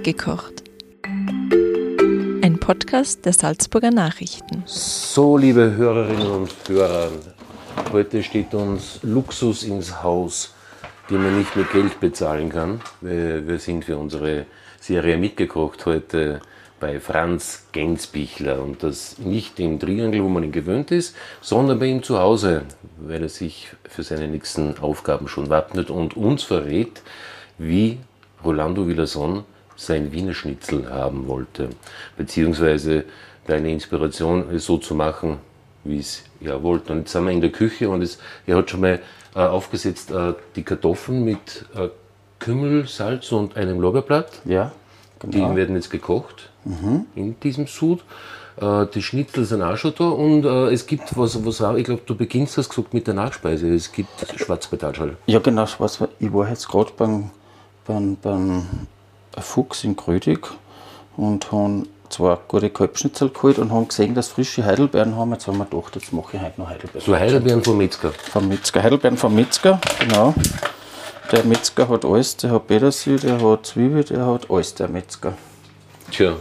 Mitgekocht. Ein Podcast der Salzburger Nachrichten. So, liebe Hörerinnen und Hörer, heute steht uns Luxus ins Haus, den man nicht mit Geld bezahlen kann. Wir sind für unsere Serie Mitgekocht heute bei Franz Gensbichler und das nicht im Triangel, wo man ihn gewöhnt ist, sondern bei ihm zu Hause, weil er sich für seine nächsten Aufgaben schon wappnet und uns verrät, wie Rolando Villazón sein Wiener Schnitzel haben wollte, beziehungsweise deine Inspiration, es so zu machen, wie es er wollte. Und jetzt sind wir in der Küche und er hat schon mal aufgesetzt die Kartoffeln mit Kümmel, Salz und einem Lorbeerblatt. Ja, genau. Die werden jetzt gekocht in diesem Sud. Die Schnitzel sind auch schon da und es gibt was auch, ich glaube, du beginnst das gesagt mit der Nachspeise. Es gibt Schwarzpetalschal. Ja, genau. Ich war jetzt gerade beim Fuchs in Grödig und habe zwei gute Kalbschnitzel geholt und haben gesehen, dass frische Heidelbeeren haben. Jetzt haben wir gedacht, jetzt mache ich heute noch Heidelbeeren. So Heidelbeeren vom Metzger? Vom Metzger. Heidelbeeren vom Metzger, genau. Der Metzger hat alles, der hat Petersil, der hat Zwiebel, der hat alles, der Metzger. Tja.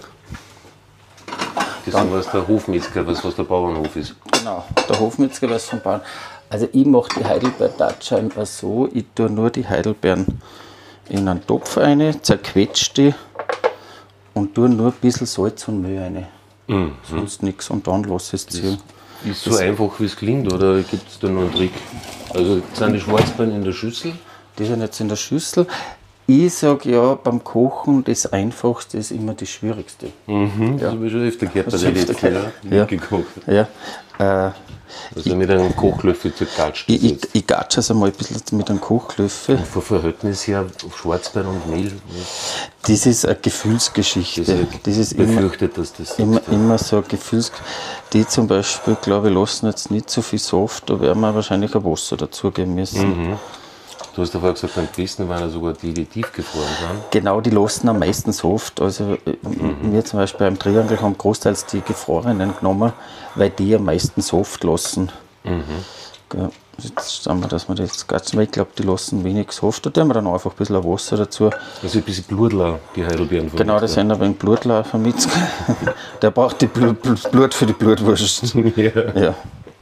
Das ist was der Hofmetzger, was der Bauernhof ist. Genau, der Hofmetzger, was vom Bauern. Also ich mache die Heidelbeer-Tatscha einfach so, ich tue nur die Heidelbeeren in einen Topf rein, zerquetsche die und tue nur ein bisschen Salz und Mehl rein. Sonst nichts und dann lasse ich es ziehen. Ist so einfach, wie es klingt, oder gibt es da noch einen Trick? Also sind die Schwarzbeeren in der Schüssel? Die sind jetzt in der Schüssel. Ich sage ja, beim Kochen, das Einfachste ist immer das Schwierigste. Das habe ich schon öfter gehört bei der letzten mitgekocht. Ja. Also mit einem Kochlöffel zergatscht. Ich gatsche es einmal ein bisschen mit einem Kochlöffel. Vom Verhältnis her Schwarzbeeren und Mehl? Das ist eine Gefühlsgeschichte. Das ist befürchtet, dass das immer so eine Gefühlsgeschichte. Die zum Beispiel, glaube ich, lassen jetzt nicht so viel Saft, da werden wir wahrscheinlich ein Wasser dazugeben müssen. Du hast ja vorher gesagt, beim Besten waren ja sogar die tiefgefroren sind. Genau, die lassen am meisten Saft. Also wir zum Beispiel beim Triangel haben großteils die gefrorenen genommen, weil die am meisten Saft lassen. Jetzt sagen wir, dass wir das Ganze, weil ich glaube, die lassen wenig Saft. Da tun wir dann einfach ein bisschen Wasser dazu. Also ein bisschen Blutlau, die Heidelbeeren von Genau, das sind ein wenig Blutlau vom Metzger. Der braucht die Blut für die Blutwurst. Ja.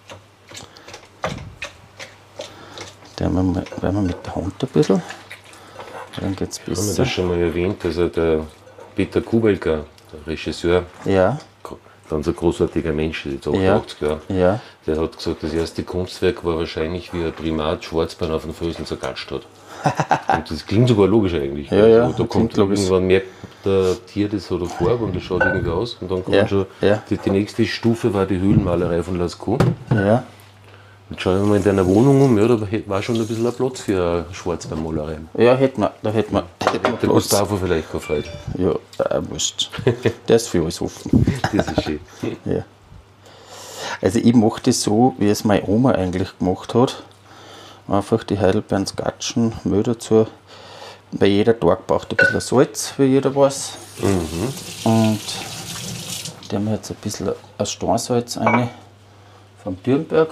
Wenn wir mit der Hand ein bisschen, dann geht es besser. Haben wir das schon mal erwähnt, also der Peter Kubelka, der Regisseur, ja. dann so ein großartiger Mensch, jetzt 88 Jahre, der hat gesagt, das erste Kunstwerk war wahrscheinlich, wie ein Primat Schwarzbeeren auf den Füßen zergatscht hat. Und das klingt sogar logisch eigentlich. Ja, also, da kommt irgendwann merkt der Tier, das hat eine Farbe und das schaut irgendwie aus. Und dann kommt schon, die nächste Stufe war die Höhlenmalerei von Lascaux. Ja. Jetzt schauen wir mal in deiner Wohnung um, ja, da war schon ein bisschen ein Platz für eine Schwarzbeermalerei. Ja, da hätten wir Der Gustavo vielleicht gefreut. Ja, wurscht. Der ist für alles offen. Das ist schön. Ja. Also ich mache das so, wie es meine Oma eigentlich gemacht hat. Einfach die Heidelbeeren gatschen, Mehl dazu. Weil jeder Tag braucht ein bisschen Salz, wie jeder weiß. Und da haben wir jetzt ein bisschen ein Steinsalz rein vom Dürnberg.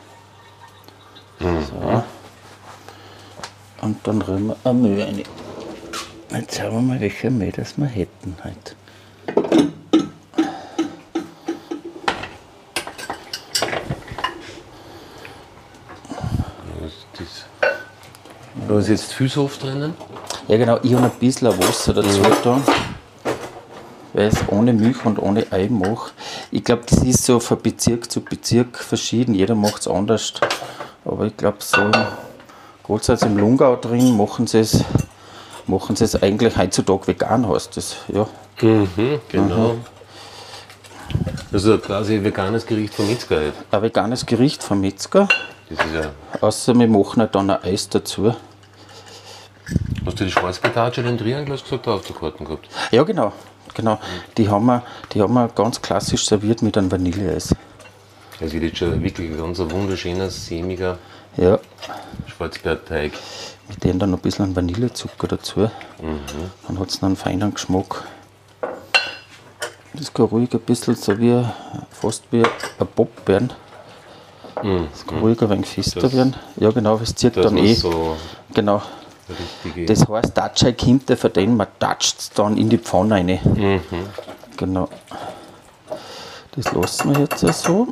So. Und dann rühren wir ein Mehl rein. Jetzt schauen wir mal, welche Mehl das wir hätten heute. Da ist jetzt viel Saft drinnen. Ja genau, ich habe ein bisschen Wasser dazu da, weil ich es ohne Milch und ohne Ei mache. Ich glaube, das ist so von Bezirk zu Bezirk verschieden, jeder macht es anders. Aber ich glaube, so gerade im Lungau drin machen sie es eigentlich heutzutage vegan, heißt das. Ja. Genau. Also quasi ein veganes Gericht vom Metzger halt. Ein veganes Gericht vom Metzger. Das ist ja. Außer wir machen halt dann ein Eis dazu. Hast du die Schwarzpetatsche den Triangel, hast du gesagt, auf der Karten gehabt? Ja, genau. Die haben wir ganz klassisch serviert mit einem Vanilleeis. Es wird jetzt schon wirklich ein ganz wunderschöner, sämiger Schwarzbeerteig. Mit dem dann noch ein bisschen Vanillezucker dazu. Dann hat es einen feinen Geschmack. Das kann ruhig ein bisschen so fast wie ein Pop werden. Das kann ruhig ein wenig fester werden. Ja genau, es zieht dann so genau. richtige. Das heißt, Tatschei kommt der von denen, man toucht es dann in die Pfanne rein. Genau. Das lassen wir jetzt so.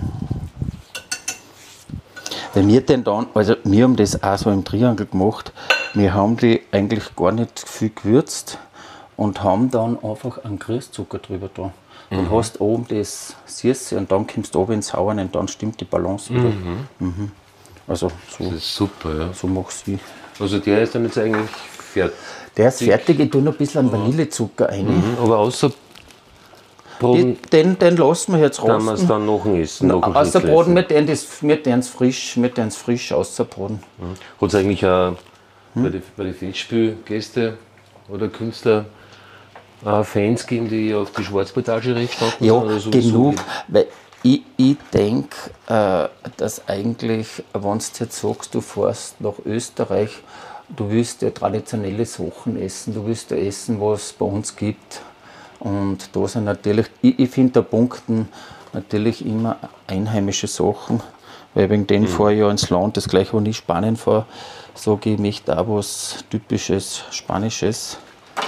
Weil wir den dann, also wir haben das auch so im Triangel gemacht, wir haben die eigentlich gar nicht viel gewürzt und haben dann einfach einen Grießzucker drüber da. Dann hast du oben das Süße und dann kommst du oben ins Sauern und dann stimmt die Balance wieder. Also so, Das ist super, ja. so mach's ich. Also der ist dann jetzt eigentlich fertig. Der ist fertig, ich tue noch ein bisschen Vanillezucker rein. Aber außer Boden Den lassen wir jetzt kann man es rosten. dann noch essen. Außer Boden, wir tun es frisch außerbraten. Hat es eigentlich auch bei den Festspielgästen oder Künstler Fans gegeben, die auf die Schwarzportage recht standen? Ja, oder sowieso genug, nicht? weil ich denke, dass eigentlich, wenn du jetzt sagst, du fährst nach Österreich, du willst ja traditionelle Sachen essen, du willst ja essen, was es bei uns gibt. Und da sind natürlich, ich finde, da punkten natürlich immer einheimische Sachen, weil wegen denen fahre ich ja ins Land, das gleiche, wenn ich Spanien fahre, sage ich, möchte auch was Typisches, Spanisches.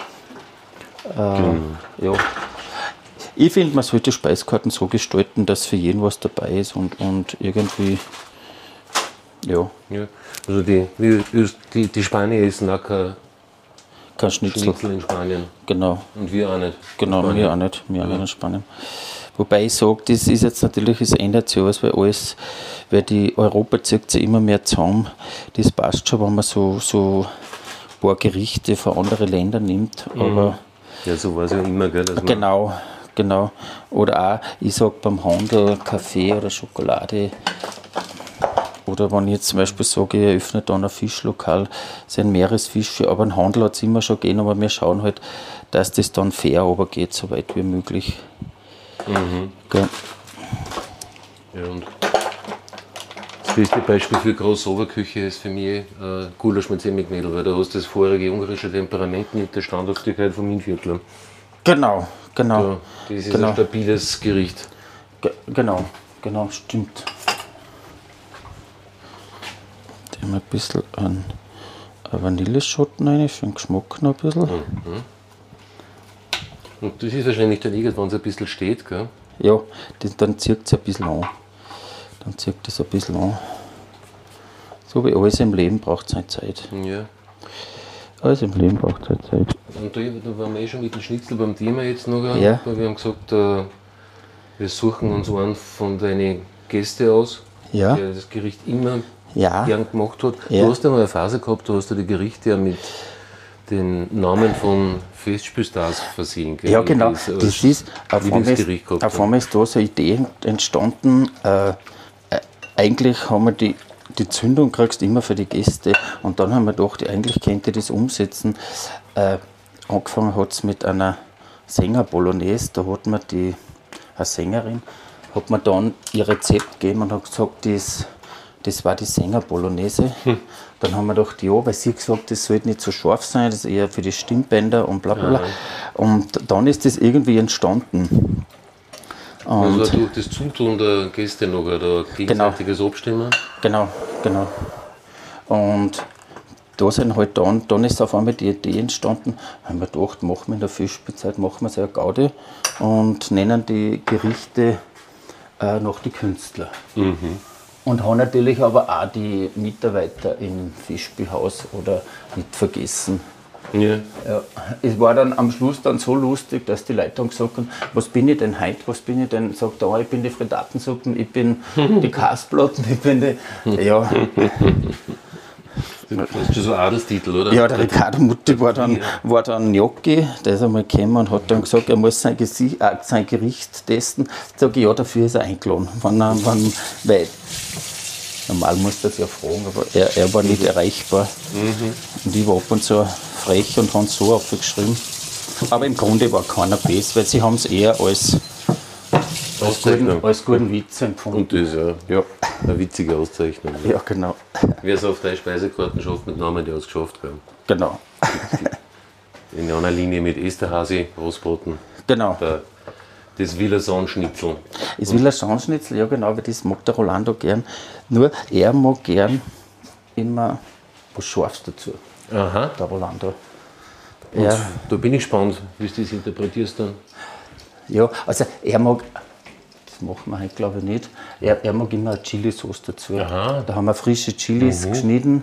Ja. Ich finde, man sollte Speiskarten so gestalten, dass für jeden was dabei ist und irgendwie, ja, Ja. Also die Spanier essen auch kein kein Schnitzel. Schnitzel in Spanien. Genau. Und wir auch nicht. Genau, Spanien. wir auch nicht. Wir auch nicht in Spanien. Wobei ich sage, das ist jetzt natürlich, es ändert sich alles, weil die Europa zieht sich immer mehr zusammen. Das passt schon, wenn man so ein paar Gerichte von anderen Ländern nimmt. Aber Ja, so war es ja immer, gell? Dass man genau. Oder auch, ich sage beim Handel Kaffee oder Schokolade. Oder wenn ich jetzt zum Beispiel sage, ich eröffne dann ein Fischlokal, sind Meeresfische, aber ein Handel hat es immer schon gegeben, aber wir schauen halt, dass das dann fair runtergeht, so weit wie möglich. Gell. Ja, und das beste Beispiel für Crossover-Küche ist für mich Gulasch mit Semmelknödel, weil da hast du das vorige ungarische Temperament mit der Standhaftigkeit vom Innviertler. Genau. Das ist ein stabiles Gericht. Genau, stimmt. Da haben wir ein bisschen einen Vanilleschoten rein, für den Geschmack noch ein bisschen. Und das ist wahrscheinlich der Liga, wenn es ein bisschen steht, gell? Ja, dann zieht es ein bisschen an. So wie alles im Leben braucht es seine Zeit. Ja. Alles im Leben braucht seine Zeit. Und da waren wir schon mit dem Schnitzel beim Thema jetzt noch. Ja. Weil wir haben gesagt, wir suchen uns einen von deinen Gästen aus, Ja. der das Gericht immer Ja. gern gemacht hat. Ja. Du hast ja mal eine Phase gehabt, da hast du die Gerichte ja mit den Namen von Festspielstars versehen. Gell? Ja, genau. Das Das ist, auf Lieblingsgericht gehabt einmal haben. ist da so eine Idee entstanden. Eigentlich haben wir die Zündung kriegst du immer für die Gäste. Und dann haben wir gedacht, eigentlich könnte ich das umsetzen. Angefangen hat es mit einer Sänger-Bolognese. Da hat mir eine Sängerin, hat mir dann ihr Rezept gegeben und hat gesagt, das war die Sänger-Bolognese. Dann haben wir gedacht, ja, weil sie gesagt, das sollte nicht so scharf sein, das ist eher für die Stimmbänder und bla bla bla. Und dann ist das irgendwie entstanden. Also durch das Zutun der Gäste noch oder gegenseitiges Abstimmen. Genau. Und da sind halt dann ist auf einmal die Idee entstanden, haben wir gedacht, machen wir in der Fischspielzeit, machen wir so eine Gaudi und nennen die Gerichte nach die Künstler. Und haben natürlich aber auch die Mitarbeiter im Fischspielhaus oder nicht vergessen. Ja. Ja, es war dann am Schluss dann so lustig, dass die Leute dann gesagt haben, was bin ich denn heute, sagt der eine, ich bin die Frittatensuppen, ich bin die Kasplatten, ich bin die, ja. Du hast schon so Adelstitel, oder? Ja, der Riccardo Mutti war dann Gnocchi, der ist einmal gekommen und hat dann gesagt, er muss sein Gericht testen. Sag ich, ja, dafür ist er eingeladen. Weil normal muss das ja fragen, aber er war nicht erreichbar. Und ich war ab und zu frech und haben so aufgeschrieben. Aber im Grunde war keiner besser, weil sie haben es eher als guten Witz empfunden. Und das ist ja eine witzige Auszeichnung. Ja, genau. Wer es auf 3 Speisekarten schafft mit Namen, der hat es geschafft. Gell? Genau. In einer Linie mit Esterhasi, Rostbraten, Genau. das Villasan-Schnitzel. Das Villasan-Schnitzel, ja genau, weil das mag der Rolando gern. Nur er mag gern immer was Scharfes dazu. Aha. der Rolando. Und Ja, da bin ich gespannt, wie du das interpretierst dann. ja, also er mag, das machen wir heute glaube ich nicht, er mag immer eine Chili-Sauce dazu. Aha. Da haben wir frische Chilis geschnitten,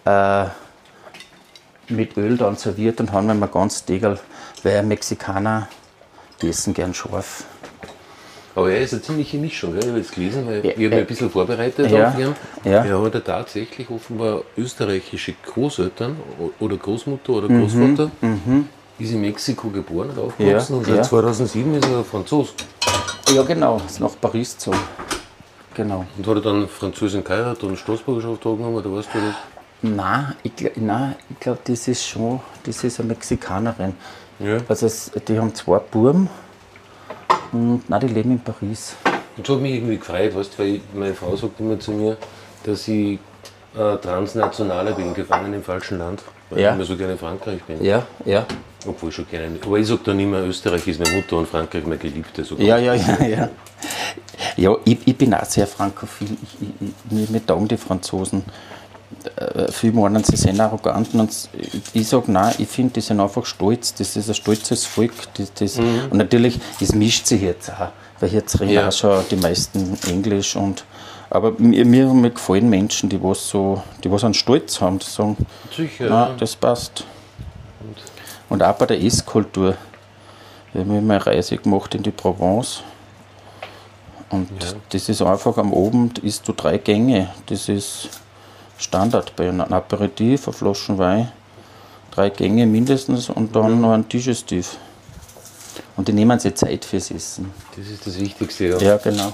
mit Öl dann serviert und haben wir mal ganz Degel, weil Mexikaner, die essen gern scharf. Aber er ist eine ziemliche Mischung, gell? Ich habe jetzt gelesen, weil Ja, ich habe mich ein bisschen vorbereitet ja, auf ihn. ja. Er hat ja tatsächlich offenbar österreichische Großeltern oder Großmutter oder Großvater. Ist in Mexiko geboren und aufgewachsen Ja, und seit ja. 2007 ist er Franzos. Ja genau, ist nach Paris gezogen. Genau. Und hat er dann Französin geheiratet und Staatsbürgerschaft angenommen, oder weißt du das? Nein, ich glaube, das ist eine Mexikanerin. Ja. Also die haben 2 Buben und die leben in Paris. Und das hat mich irgendwie gefreut, weißt, weil meine Frau sagt immer zu mir, dass ich Transnationaler bin, gefangen im falschen Land, weil Ja. ich immer so gerne in Frankreich bin. Ja, ja. Obwohl ich schon gerne. Aber ich sage dann immer, Österreich ist meine Mutter und Frankreich meine Geliebte. So Ja. Ja, ich bin auch sehr frankophil. Mir taugen die Franzosen. Viele meinen, sie sind arrogant. Und ich sage, nein, ich finde, die sind einfach stolz. Das ist ein stolzes Volk. Und natürlich, es mischt sich jetzt auch. Weil jetzt reden auch schon die meisten Englisch. Aber mir gefallen Menschen, die was einen Stolz haben, die sagen, Sicher. nein, das passt. Und auch bei der Esskultur. Wir haben immer eine Reise gemacht in die Provence. Und das ist einfach am Abend isst du 3 Gänge. Das ist Standard bei einem Aperitif, eine Flasche Wein, 3 Gänge mindestens und dann noch ein Digestiv. Und die nehmen sich Zeit fürs Essen. Das ist das Wichtigste, ja. Ja, genau.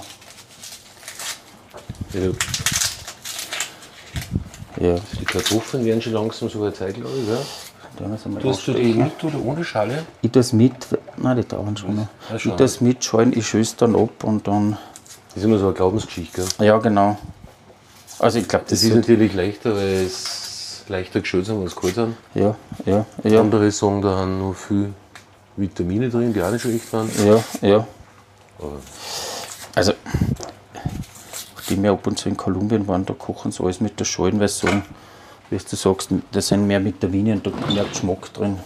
Also, Ja. die Kartoffeln werden schon langsam so eine Zeit, glaube ich. Ja. Da müssen wir Tust du die mit oder ohne Schale? Ich tue es mit, nein, die dauern schon noch. Ja, Ich schon. tue es mit, schalen, ich schöse dann ab und dann, Das ist immer so eine Glaubensgeschichte. Gell? ja genau. Also ich glaube, Das ist natürlich leichter, weil es leichter geschält sind, wenn es kalt sind. ja. Andere sagen, da haben noch viel Vitamine drin, die auch nicht schlecht waren. Ja. Aber Also, nachdem wir ab und zu in Kolumbien waren, da kochen sie alles mit der Schalen, weil sie sagen, wie du sagst, da sind mehr Vitamine und da ist mehr Geschmack drin.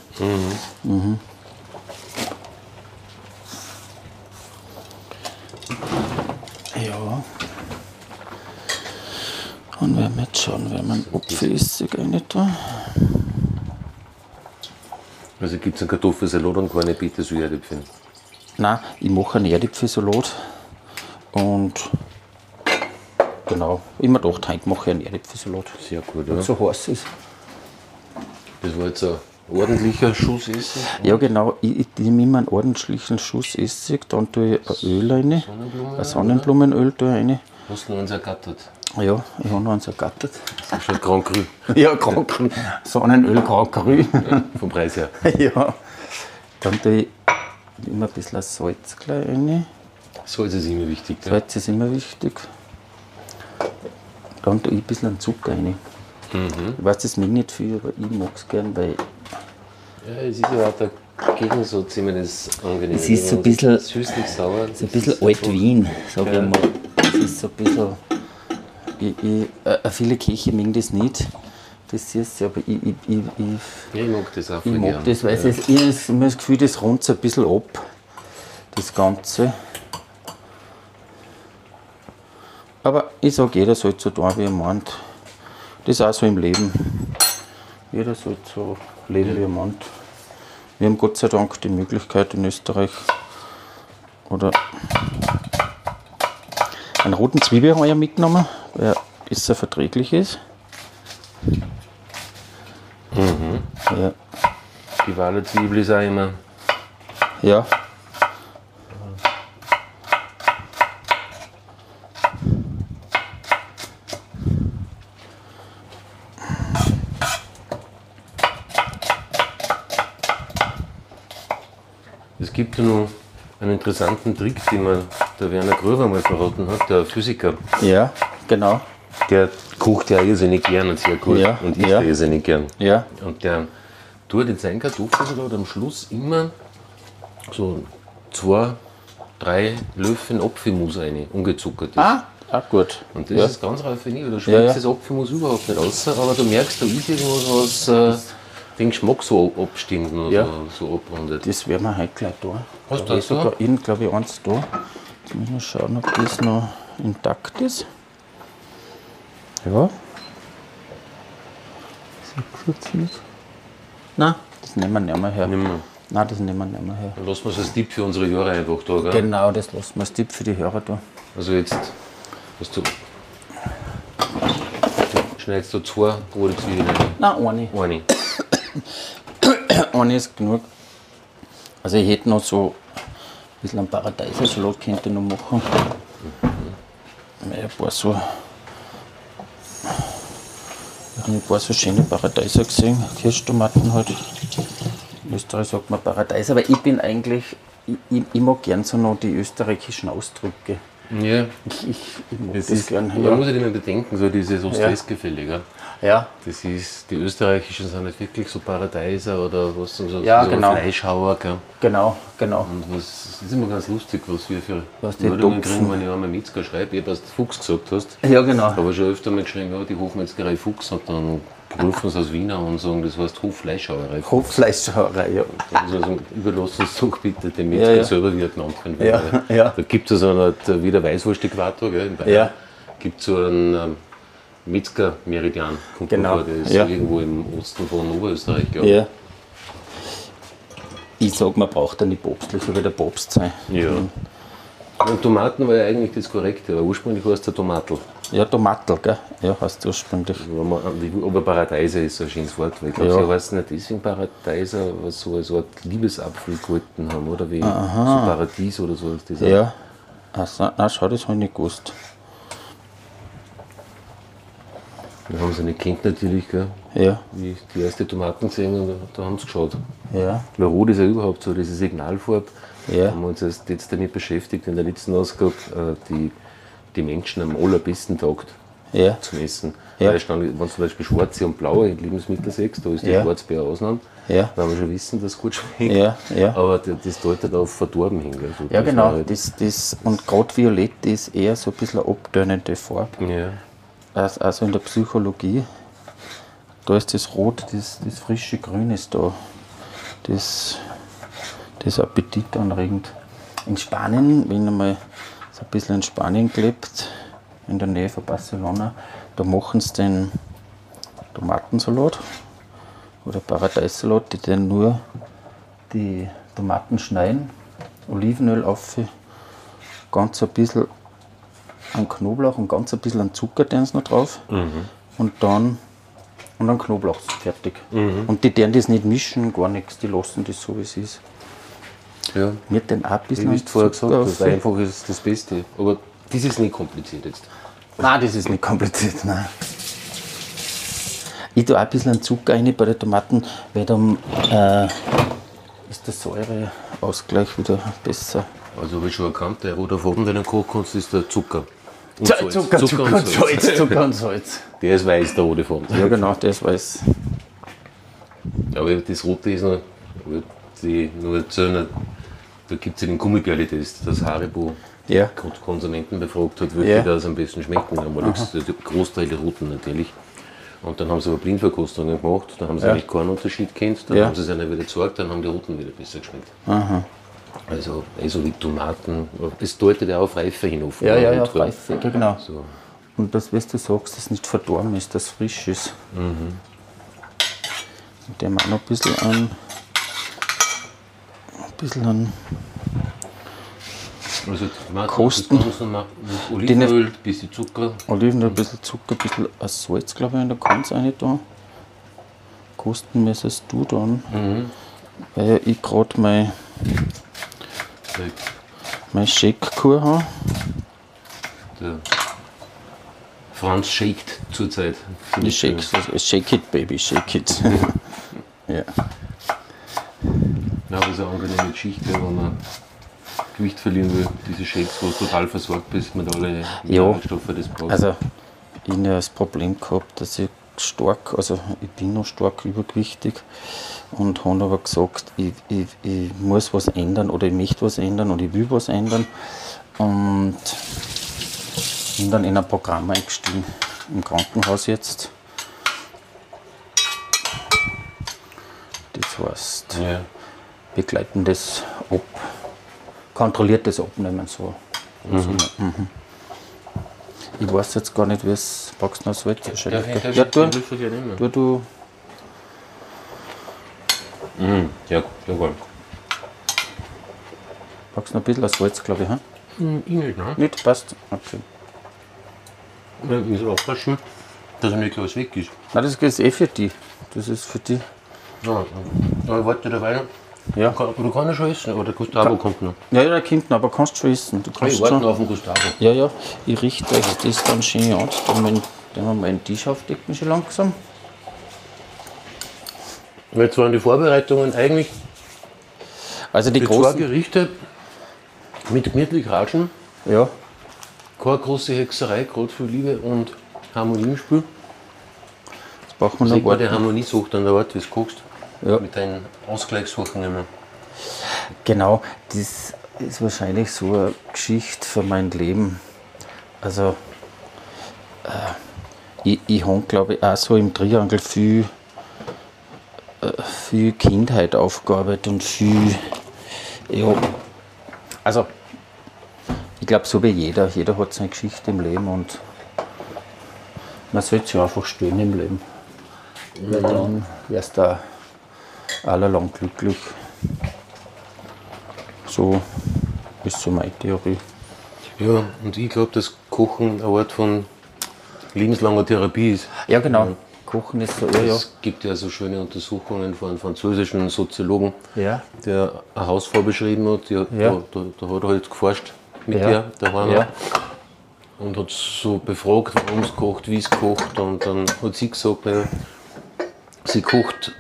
Ja. Und wenn wir jetzt schauen, wenn man Apfelessig rein tun. also gibt es einen Kartoffelsalat und keine Petersilie-Erdäpfel. Nein, ich mache einen Erdäpfelsalat und genau, ich habe mir gedacht, heute mache ich einen Erdäpfelsalat. Sehr gut, ja. So heiß ist. Das war jetzt ein ordentlicher Schuss Essen. Ja genau, ich nehme immer einen ordentlichen Schuss Essig, dann tue ich ein Öl rein, ein Sonnenblumenöl tue ich rein. Hast du noch eins ergattert? Ja, ich habe noch eins ergattert. Das ist schon Grand Cru, Ja, Grand Cru. Sonnenöl, Grand Cru. vom Preis her. Ja. Dann tue ich immer ein bisschen Salz gleich rein. Salz ist immer wichtig. Gell? Salz ist immer wichtig. Dann tue ich ein bisschen Zucker rein. Ich weiß, das mag nicht viel, aber ich mag es gern, weil Ja, es ist ja auch der Gegensatz, ich meine, das ist angenehm. es ist so ein bisschen, Süßlich-sauer. so ein bisschen Alt-Wien, sage ich mal. Es ist so ein bisschen. Viele Köche mögen das nicht, das ist, aber ich Ja, ich mag das auch voll mag gern. das, weil es ist, ich habe das Gefühl, das rundet so ein bisschen ab, das Ganze. Aber ich sage, jeder soll so tun, wie er meint. Das ist auch so im Leben. Jeder soll so leben, wie er meint. Wir haben Gott sei Dank die Möglichkeit in Österreich, oder einen roten Zwiebel habe ich mitgenommen, weil er besser verträglich ist. Ja. Die Wallerzwiebel ist auch immer. Ja. Es gibt ja noch einen interessanten Trick, den mir der Werner Gröver mal verraten hat, der Physiker. Ja, genau. Der kocht ja irrsinnig gern und sehr gut Ja, und isst ja. ja irrsinnig gern. Ja. Und der tut jetzt seinen Kartoffelsalat am Schluss immer so 2, 3 Löffel Apfelmus rein, ungezuckertes. Ah, Auch gut. Und das Ja. ist ganz raffiniert. Da schmeckt Ja. das Apfelmus überhaupt nicht raus, aber du merkst, da ist irgendwas, was den Geschmack so abstimmt und Ja. so abrundet. Das werden wir heute gleich da. Hast Da du ist das sogar innen, glaube ich, eins da. Jetzt müssen wir schauen, ob das noch intakt ist. Ja. Jetzt nicht. Nein, das nehmen wir nicht mehr her. Nimm mal. Nein, das nehmen wir nicht mehr her. Dann lassen wir es als Tipp für unsere Hörer einfach da, gell? Genau, das lassen wir als Tipp für die Hörer da. Also jetzt hast du schneidest du 2 rote Zwiebeln rein. Nein, eine. Eine. Eine ist genug. Also ich hätte noch so ein bisschen einen Paradeisersalat könnte ich noch machen. Ein paar so schöne Paradeiser gesehen, Kirschtomaten halt. In Österreich sagt man Paradeiser, aber ich bin eigentlich, ich mag gern so noch die österreichischen Ausdrücke. Ja. Ich mag Das das ist, gern. man muss ja immer bedenken, so diese so Stressgefälle, gell? Ja, Das ist, die österreichischen sind nicht wirklich so Paradeiser oder was so, Ja, so genau. Fleischhauer, gell? genau. Und das ist immer ganz lustig, was wir für Was die Meldungen Topfen. kriegen, wenn ich einmal Metzger schreibe. Ich habe erst Fuchs gesagt hast. Ja, genau. Aber schon öfter mal geschrieben, ja, die Hofmetzgerei Fuchs und dann rufen sie aus Wiener und sagen, das heißt Hoffleischhauerei. Hoffleischhauerei, ja. Also überlass uns doch bitte den Metzger Ja. selber, wie er genannt wird. Ja, ja. Da gibt es so eine Art, wie der Weißwurst-Äquator, gell, in Bayern. Ja. Gibt es so einen Metzger-Meridian, kommt Genau, vor, der ist ja. irgendwo im Osten von Oberösterreich, glaube ich. Ja. Ich sag, man braucht ja nicht päpstlich, so wie der Papst sein. Ja. Und Tomaten war ja eigentlich das Korrekte, aber ursprünglich war es der Tomatl. Ja, Tomatel, gell? Ja, heißt ursprünglich. Aber Paradeiser ist so ein schönes Wort, weil ich glaube, Ja. sie heißen nicht deswegen Paradeiser, was so eine Art Liebesapfel gehalten haben, oder wie so Paradies oder so. Ist das auch. Ja. Also, nein, schau, das habe ich nicht gewusst. Wir haben sie nicht kennt natürlich, gell? Ja, Wie ich die erste Tomaten gesehen und da haben sie geschaut. ja, Weil Rot ist ja überhaupt so, diese Signalfarbe. Ja. Haben wir uns jetzt damit beschäftigt, in der letzten Ausgabe, die Menschen am allerbesten taugt ja, zum Essen. Ja. Weil wenn du zum Beispiel schwarze und blaue Lebensmittel siehst, da ist die Ja. Schwarzbeer Ausnahme, Ja. weil wir schon wissen, dass es gut schmeckt. Ja, ja. Aber das deutet auf verdorben hin. Gell? So, Ja, das genau. war halt- Und gerade Violett ist eher so ein bisschen eine abtönende Farbe. Ja. Also in der Psychologie, da ist das Rot, das frische Grün ist da. Das Appetit anregend. In Spanien, wenn ich mal so ein bisschen in Spanien gelebt, in der Nähe von Barcelona, da machen sie den Tomatensalat oder Paradeissalat, die dann nur die Tomaten schneiden, Olivenöl auf, ganz ein bisschen an Knoblauch und ganz ein bisschen an Zucker tun sie noch drauf und dann Knoblauch, fertig. Und die deren das nicht mischen, gar nichts, die lassen das so wie es ist. Ja. Mir den auch ein Wie bisschen du vorher gesagt Zucker hast, auf. einfach ist das Beste. Aber das ist nicht kompliziert jetzt. Nein, das ist nicht kompliziert, nein. Ich tue auch ein bisschen an Zucker rein bei den Tomaten, weil dann ist der Säureausgleich wieder besser. Also habe ich schon erkannt, der rote Faden, den du kochen kannst, ist der Zucker. Und Zucker und Salz, Zucker und Salz. Der ist weiß, der rote Faden. Ja genau, das weiß. Aber das Rote ist noch, nur erzählen, da gibt es ja den Gummibärli-Test, das Haribo Ja. Konsumenten befragt hat, welche Ja. das am besten schmecken. Da war das der Großteil der Roten natürlich. Und dann haben sie aber Blindverkostungen gemacht, da haben sie Ja. eigentlich keinen Unterschied kennt, dann Ja. haben sie es einer wieder gezeigt, dann haben die Roten wieder besser geschmeckt. Also wie Tomaten, das deutet ja auf Reife hinauf. Ja, Und, auf Reife, ja, genau. So. Und das, was du sagst, das nicht verdorben ist, das frisch ist. Und der auch noch ein bisschen an Also Tomaten, Kosten. das Ganze noch mit Olivenöl, ein bisschen Zucker. Oliven, ein bisschen Zucker, ein bisschen Salz, glaube ich, in der Kanz rein da. Kosten müsstest du dann, weil ich gerade mein Shake-Kur habe. Der Franz shakt zurzeit. Ich shake it, baby, shake it. Ja. Ja, das ist eine angenehme Geschichte, wenn man Gewicht verlieren will. Diese Shakes, wo du total versorgt bist mit allen Mineralstoffen, das brauchst. Also, ich habe das Problem gehabt, dass ich bin noch stark übergewichtig und habe aber gesagt, ich muss was ändern oder ich möchte was ändern und ich will was ändern. Und bin dann in ein Programm eingestiegen, im Krankenhaus jetzt. Das heißt, Ja. begleitendes kontrolliertes Abnehmen so. Ich weiß jetzt gar nicht, wie es brauchst du noch Salz wahrscheinlich. Ja, du. Ja, jawohl. Brauchst noch ein bisschen Salz, glaube ich. Hm? Ich nicht, ne? Nicht? Passt? Okay. Ja, ich muss aufpassen, dass nicht gleich weg ist. Nein, das ist eh für die. Das ist für die. Ja, aber warte dabei. Ja. Du kannst schon essen, aber der Gustavo kommt noch. Ja, der kommt noch, aber kannst schon essen. Du kannst Ich warte schon. noch auf den Gustavo. Ja, ja, ich richte euch das dann schön an. Dann wir mal den Tisch aufdecken schon langsam. Jetzt waren die Vorbereitungen eigentlich Also die die zwei großen. Gerichte mit gemütlich Ratschen. Ja, Keine große Hexerei, gerade für Liebe und Harmonie im Spiel. jetzt brauchen wir Sieht noch man die warten. Harmoniesucht an der Art, wie du kochst. Ja. Mit deinen Ausgleichssachen immer. Genau, das ist wahrscheinlich so eine Geschichte für mein Leben. Also, ich habe, glaube ich, auch so im Triangel viel Kindheit aufgearbeitet und viel. Ja, also, ich glaube, so wie jeder. Jeder hat seine Geschichte im Leben und man sollte sich einfach stehen im Leben. Weil dann wärst du allerlang glücklich. So ist so meine Theorie. Ja, und ich glaube, dass Kochen eine Art von lebenslanger Therapie ist. Ja, genau. Kochen ist so, ja. Es gibt ja so schöne Untersuchungen von einem französischen Soziologen, Ja. der eine Hausfrau beschrieben hat. Da hat er halt geforscht mit Ja. der daheim Ja. und hat so befragt, warum es kocht, wie es kocht. Und dann hat sie gesagt, naja, sie kocht,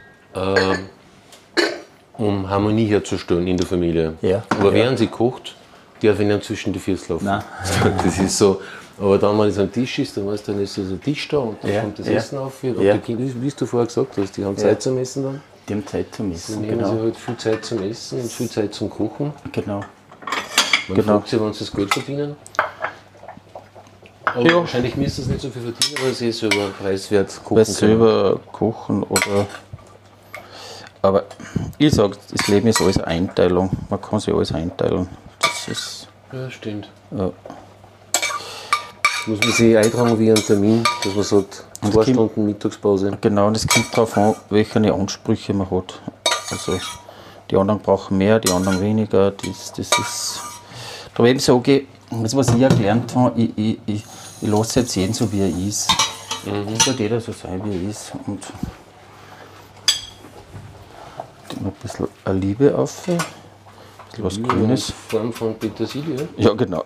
um Harmonie herzustellen in der Familie. Ja. Aber Ja. während sie kocht, darf ich nicht zwischen die Füße laufen. Nein. Das ist so. Aber dann, wenn es am Tisch ist, dann weißt du, dann ist so ein Tisch da und dann Ja. kommt das Ja. Essen auf. Und Ja. die Kinder, wie du vorher gesagt hast, die haben Zeit zum Essen dann. Die haben Zeit zum Dann Essen, nehmen genau. sie halt viel Zeit zum Essen und viel Zeit zum Kochen. Genau. Man Genau. fragt sich, wann sie das Geld verdienen. Aber Ja. wahrscheinlich müssen sie nicht so viel verdienen, weil sie selber preiswert kochen Weil können. selber kochen oder. Aber ich sage, das Leben ist alles eine Einteilung. Man kann sich alles einteilen. Das ist. Ja, stimmt. Ja. Muss man sich eintragen wie einen Termin, dass man sagt, 2 Stunden Mittagspause. Genau, und es kommt darauf an, welche Ansprüche man hat. Also die anderen brauchen mehr, die anderen weniger. Das ist. Da eben sage ich, das was ich auch gelernt habe, ich lasse jetzt jeden so wie er ist. Es soll jeder so sein wie er ist. Und noch ein bisschen eine Liebe auf. Ein bisschen was Grünes. In Form von Petersilie. Ja, genau.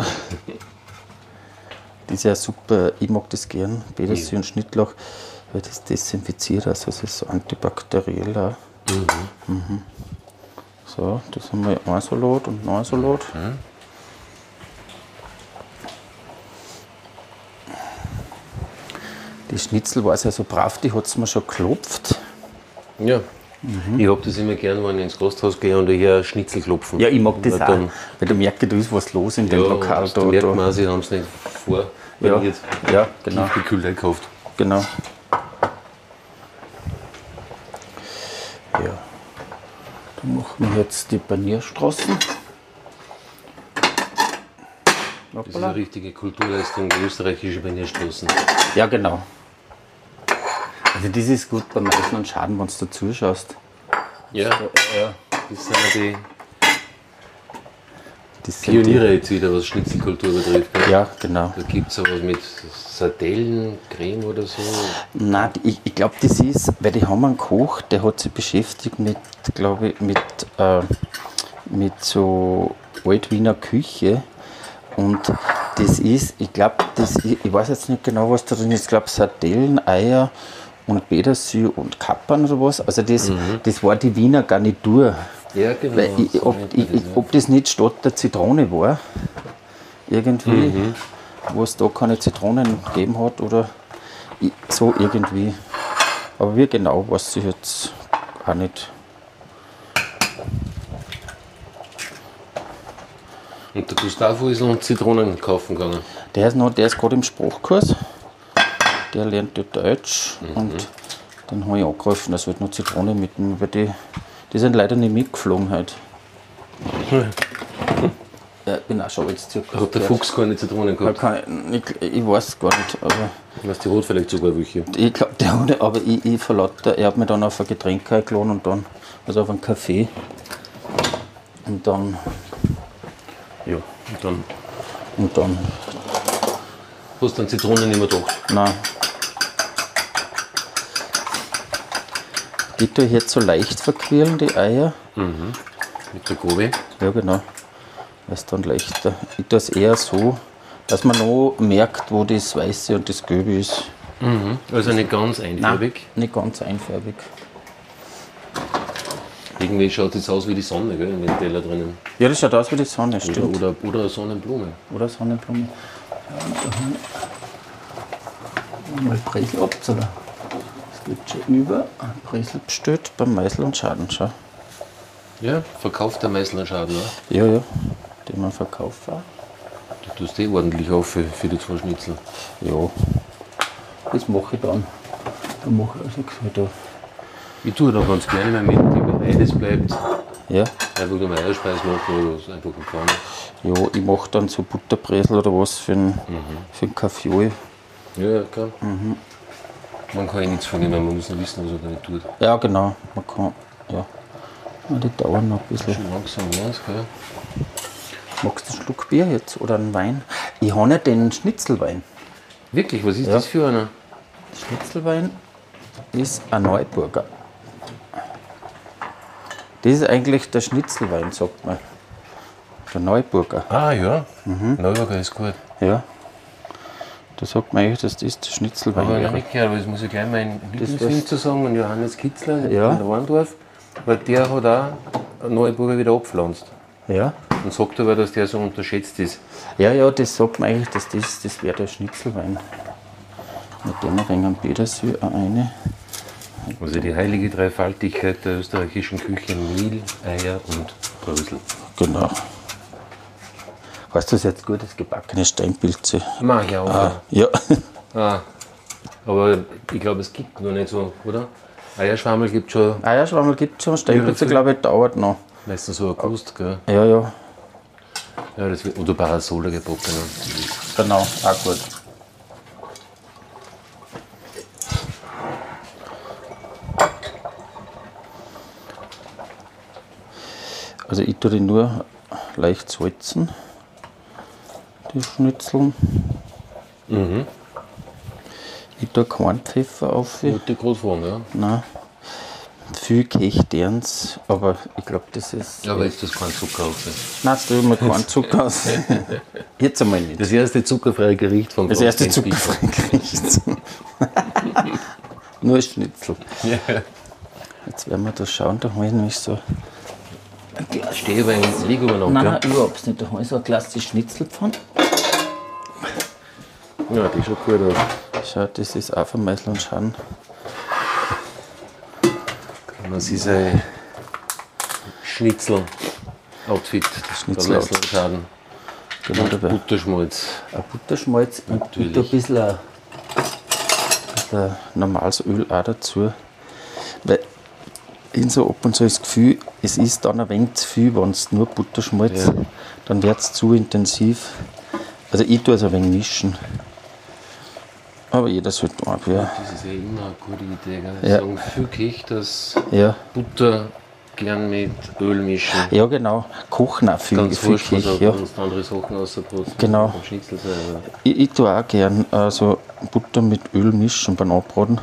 Das ist ja super, ich mag das gern, Petersilie und Schnittlauch, weil das desinfiziert, also es ist so antibakteriell auch. Mhm. So, das haben wir ein Salat und noch ein Salat. Die Schnitzel war ja so brav, die hat es mir schon geklopft. Ja. Ich habe das immer gern, wenn ich ins Gasthaus gehe und hier Schnitzel klopfen. Ja, ich mag das Weil auch, dann- weil du merkst, da ist was los in dem Ja, Lokal. da merkt man, sie haben es nicht vor, wenn Ja, ich jetzt ja, genau. gekühlt einkauft. Genau. Ja. Dann machen wir jetzt die Panierstraßen. Das ist eine richtige Kulturleistung, die österreichische Panierstraßen. Ja, genau. Also das ist gut beim Eisen und Schaden, wenn du da zuschaust. Ja, das sind ja Das die sind Pioniere jetzt wieder, was Schnitzelkultur betrifft. die, ja, genau. Da gibt es was mit Sardellencreme oder so. Nein, ich glaube, das ist, weil die haben einen Koch, der hat sich beschäftigt mit, glaube ich, mit so Alt-Wiener Küche. Und das ist, ich glaube, ich weiß jetzt nicht genau, was da drin ist, ich glaube Sardellen, Eier und Petersilie und Kapern oder was. Also das war die Wiener Garnitur. Ja, genau. Weil ob das nicht statt der Zitrone war, irgendwie, wo es da keine Zitronen gegeben hat oder so irgendwie. Aber wie genau, weiß ich jetzt auch nicht. Und der Gustavo ist noch Zitronen kaufen gegangen. Der ist gerade im Sprachkurs. Der lernt dort Deutsch und den habe ich angerufen, er sollte noch Zitrone mitnehmen, weil die sind leider nicht mitgeflogen heute. Ja, ich bin auch schon als Zirkus. Hat der Fuchs keine Zitronen gehabt? Ich weiß gar nicht, aber Weißt du, die hat vielleicht sogar welche. ich glaube, der hat, aber ich verlate, er hat mich dann auf ein Getränk eingeladen und dann, also auf einen Kaffee. Und dann, ja, und dann, Hast du dann Zitronen nicht mehr gedacht? nein. Die tue ich jetzt so leicht verquirlen, die Eier. Mit der Gobi? Ja, genau. Das ist dann leichter. Ich tue es eher so, dass man noch merkt, wo das Weiße und das Gelbe ist. Also nicht ganz einfarbig. Nicht ganz einfarbig. Irgendwie schaut es aus wie die Sonne, gell, in den Teller drinnen. Ja, das schaut aus wie die Sonne, stimmt. Oder eine Sonnenblume. Oder Sonnenblume. Ja, und da haben wir mal Bresel abzahlen. Das geht schon über. Ein Bresel bestellt beim Meißel und Schadenschau. Ja, verkauft der Meißler Schaden, oder? Ja, den man verkauft auch. Du tust ordentlich auf für die 2 Schnitzel. Ja, das mache ich dann. Dann mache ich also da. Ich tue da ganz gerne mal mit, über beides bleibt. Ja. Einfach nur mal Eierspeis machen oder so einfach in Pfanne. Ja, ich mache dann so Butterbresel oder was für einen Kaffee. Ja, klar. Man kann ja nichts von ihm, man muss nur wissen, was er damit tut. Ja, genau. Man kann, ja. Ja, die dauern noch ein bisschen. Schon langsam was, gell? Magst du einen Schluck Bier jetzt oder einen Wein? Ich habe ja den Schnitzelwein. Wirklich, was ist Ja. das für einer? Schnitzelwein ist ein Neuburger. Das ist eigentlich der Schnitzelwein, sagt man. Der Neuburger. Ah ja, Neuburger ist gut. Ja. Da sagt man eigentlich, dass das der Schnitzelwein Aber ja wäre. nicht gehört, aber das muss ich gleich meinen Lieblingswinzer sagen, und Johannes Kitzler Ja. in der Warndorf, weil der hat auch einen Neuburger wieder abgepflanzt. Ja. Und sagt aber, dass der so unterschätzt ist. Ja, das sagt man eigentlich, dass das wäre der Schnitzelwein. Mit dem ein wenig am Petersilie auch rein. Also die heilige Dreifaltigkeit der österreichischen Küche: Mehl, Eier und Brösel. Genau. Weißt du, das ist jetzt gutes gebackene Steinpilze? Mag ich auch. Ja. Ah. Aber ich glaube, es gibt noch nicht so, oder? Eierschwammel gibt es schon, Eierschwammel gibt es schon, Steinpilze, Ja, glaube ich, dauert noch. meistens so August, gell? Ja. Ja, das wird, oder Parasola gebacken. Genau, auch gut. Also ich tue die nur leicht salzen, die Schnitzeln. Ich tue keinen Pfeffer auf. Wollte ich gerade fragen, ja. Nein. Viel Kechterns, aber ich glaube, das ist. Ja, aber ist das kein Zucker auf? Nein, da tue ich mir keinen Zucker aus. Jetzt einmal nicht. Das erste zuckerfreie Gericht von Das erste zuckerfreie Gericht. Nur Schnitzel. Ja. Jetzt werden wir da schauen, da habe ich nämlich so. Stehe beim Liegen noch, Nein, gell? nein, überhaupt nicht. Da habe ich so ein klassisches Schnitzelpfann. Ja, die schaut gut aus. Schau, das ist auch von Meißel und Schaden. Das ist ein Schnitzel-Outfit. Schnitzel-Outfit. Schaden. Genau dabei. Butterschmalz. Ein Butterschmalz und ich tue ein bisschen normales Öl auch dazu. Weil in so ab und zu das Gefühl, es ist dann ein wenig zu viel, wenn es nur Butterschmalz, Ja. dann wird es zu intensiv. Also ich tue es ein wenig mischen. Aber jeder sollte auch, ja. Das ist ja immer eine gute Idee. Gell? Ja. Sagen viel Kech, dass Ja, Butter gern mit Öl mischen. ja genau. Kochen auch viel, Ganz viel wurscht, was auch Kech, ja. sonst andere Sachen außer Brot. Genau. Vom Schnitzel selber. Ich tue auch gern so Butter mit Öl mischen beim Anbraten.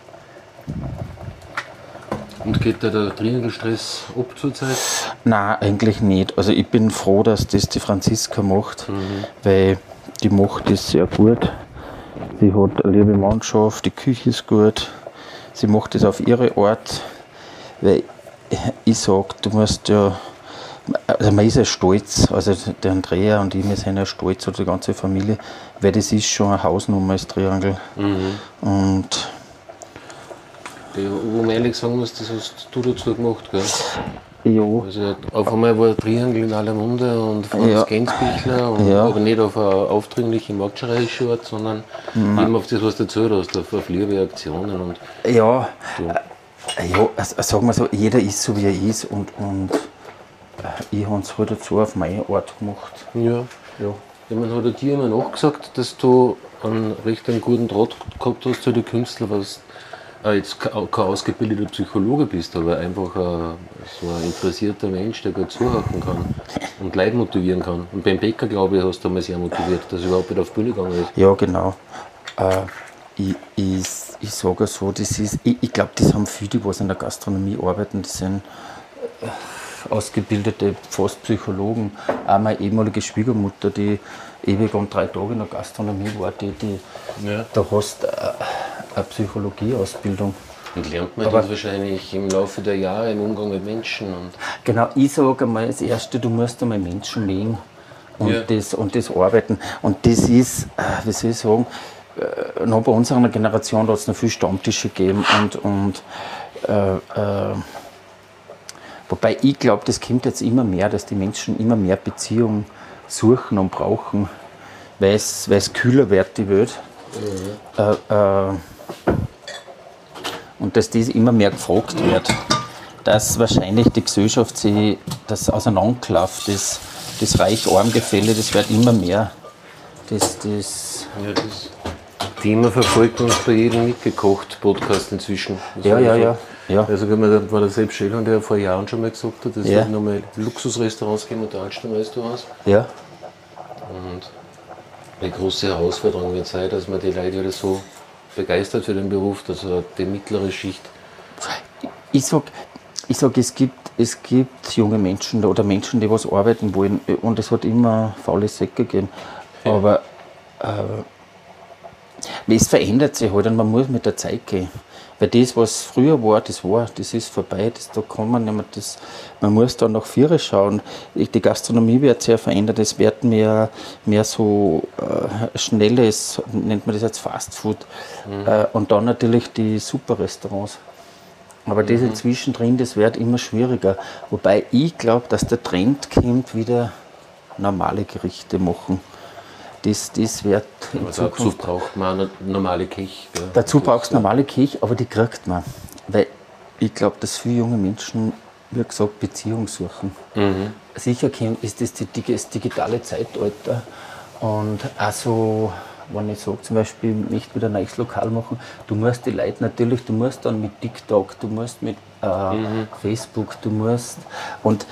Und geht da der Triangelstress ab zur Zeit? Nein, eigentlich nicht. Also ich bin froh, dass das die Franziska macht, weil die macht das sehr gut. Sie hat eine liebe Mannschaft, die Küche ist gut. Sie macht das auf ihre Art, weil ich sage, du musst ja, also man ist ja stolz, also der Andrea und ich, wir sind ja stolz, oder die ganze Familie, weil das ist schon eine Hausnummer, das Triangel. Und Ja, wo man ehrlich sagen muss, das hast du dazu gemacht, gell? Ja. Also auf einmal war Triangel in aller Munde und Franz Gensbichler, und aber nicht auf eine aufdringliche Marktschreier-Short, sondern eben auf das, was du erzählt hast, auf liebe Aktionen. Und Ja, sagen wir so, jeder ist so, wie er ist und ich habe es halt dazu auf meine Art gemacht. ja. Man hat dir immer nachgesagt, dass du einen recht guten Draht gehabt hast zu den Künstlern, was jetzt kein ausgebildeter Psychologe bist, aber einfach so ein interessierter Mensch, der gut zuhören kann und Leute motivieren kann. Und beim Bäcker, glaube ich, hast du einmal sehr motiviert, dass er überhaupt wieder auf die Bühne gegangen ist. Ja, genau. Ich sage so, das ist, ich glaube, das haben viele, die in der Gastronomie arbeiten, das sind ausgebildete fast Psychologen. Auch meine ehemalige Schwiegermutter, die ewig und 3 Tage in der Gastronomie war, da hast eine Psychologieausbildung. Und lernt man das wahrscheinlich im Laufe der Jahre im Umgang mit Menschen? Und Genau, ich sage einmal, das Erste, du musst einmal Menschen mögen und das arbeiten. Und das ist, wie soll ich sagen, noch bei unserer Generation hat es noch viele Stammtische gegeben wobei ich glaube, das kommt jetzt immer mehr, dass die Menschen immer mehr Beziehungen suchen und brauchen, weil es kühler wird, die Welt. Und dass das immer mehr gefragt wird. Dass wahrscheinlich die Gesellschaft sich das auseinanderklafft, das Reich-Arm-Gefälle, das wird immer mehr. Das Thema verfolgt uns bei jedem Mitgekocht-Podcast inzwischen. Ja. Also war der Sepp Schellhorn, der vor Jahren schon mal gesagt hat, dass es nochmal Luxusrestaurants geben und Altstammrestaurants. Ja. Und eine große Herausforderung wird sein, dass man die Leute wieder so begeistert für den Beruf, dass die mittlere Schicht. Ich sag, es gibt junge Menschen oder Menschen, die was arbeiten wollen, und es hat immer faule Säcke gegeben. Aber es verändert sich halt und man muss mit der Zeit gehen. Weil das, was früher war, das ist vorbei, da kann man nicht mehr, man muss da nach vorne schauen. Die Gastronomie wird sehr verändert, es wird mehr so schnelles, nennt man das jetzt Fast Food. Und dann natürlich die Superrestaurants. Aber das inzwischen das wird immer schwieriger. Wobei ich glaube, dass der Trend kommt, wieder normale Gerichte machen. Das wird in Zukunft. Dazu braucht man eine normale Küche. Gell? Dazu brauchst du normale Küche, aber die kriegt man. Weil ich glaube, dass viele junge Menschen, wie gesagt, Beziehung suchen. Sicher ist das das digitale Zeitalter. Und auch so, wenn ich sage, zum Beispiel, ich möchte wieder ein neues Lokal machen, du musst die Leute natürlich, du musst dann mit TikTok, du musst mit Facebook, und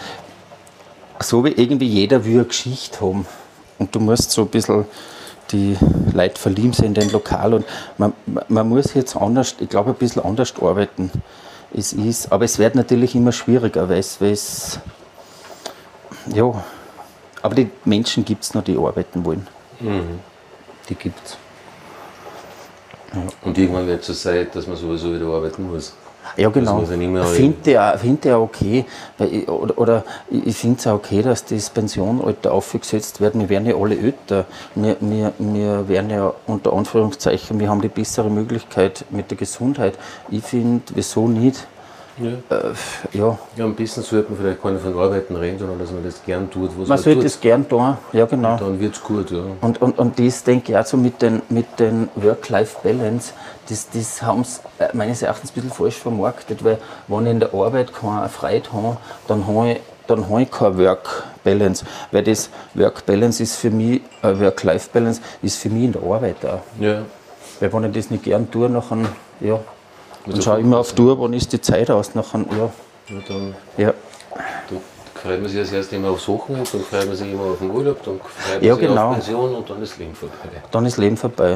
so wie irgendwie jeder will eine Geschichte haben. Und du musst so ein bisschen die Leute verlieben sind in den Lokal. Und man muss jetzt anders, ich glaube, ein bisschen anders arbeiten. Aber es wird natürlich immer schwieriger, weil es ja, aber die Menschen gibt es noch, die arbeiten wollen. Die gibt es. Ja. Und irgendwann wird es so sein, dass man sowieso wieder arbeiten muss. Ja, genau. Finde ich auch okay. Ich finde es auch okay, dass das Pensionalter aufgesetzt wird. Wir werden ja alle älter. Wir werden ja unter Anführungszeichen, wir haben die bessere Möglichkeit mit der Gesundheit. Ich finde, wieso nicht? Ja, am besten sollte man vielleicht gar nicht von Arbeiten reden, sondern dass man das gern tut, was man sollte das gern tun, ja genau. Und dann wird es gut, ja. Und das denke ich auch so mit den Work-Life-Balance, das haben sie meines Erachtens ein bisschen falsch vermarktet, weil wenn ich in der Arbeit keine Freude habe, dann habe ich keine Work-Balance, weil das Work-Balance ist für mich, Work-Life-Balance ist für mich in der Arbeit auch. Ja. Weil wenn ich das nicht gern tue, nachher, ja. Dann schaue ich immer auf die Uhr, wann ist die Zeit aus. Nachher, Da freut man sich als erstes immer aufs Wochenende, dann freut man sich immer auf den Urlaub, dann freut man sich auf Pension und dann ist Leben vorbei. Dann ist Leben vorbei.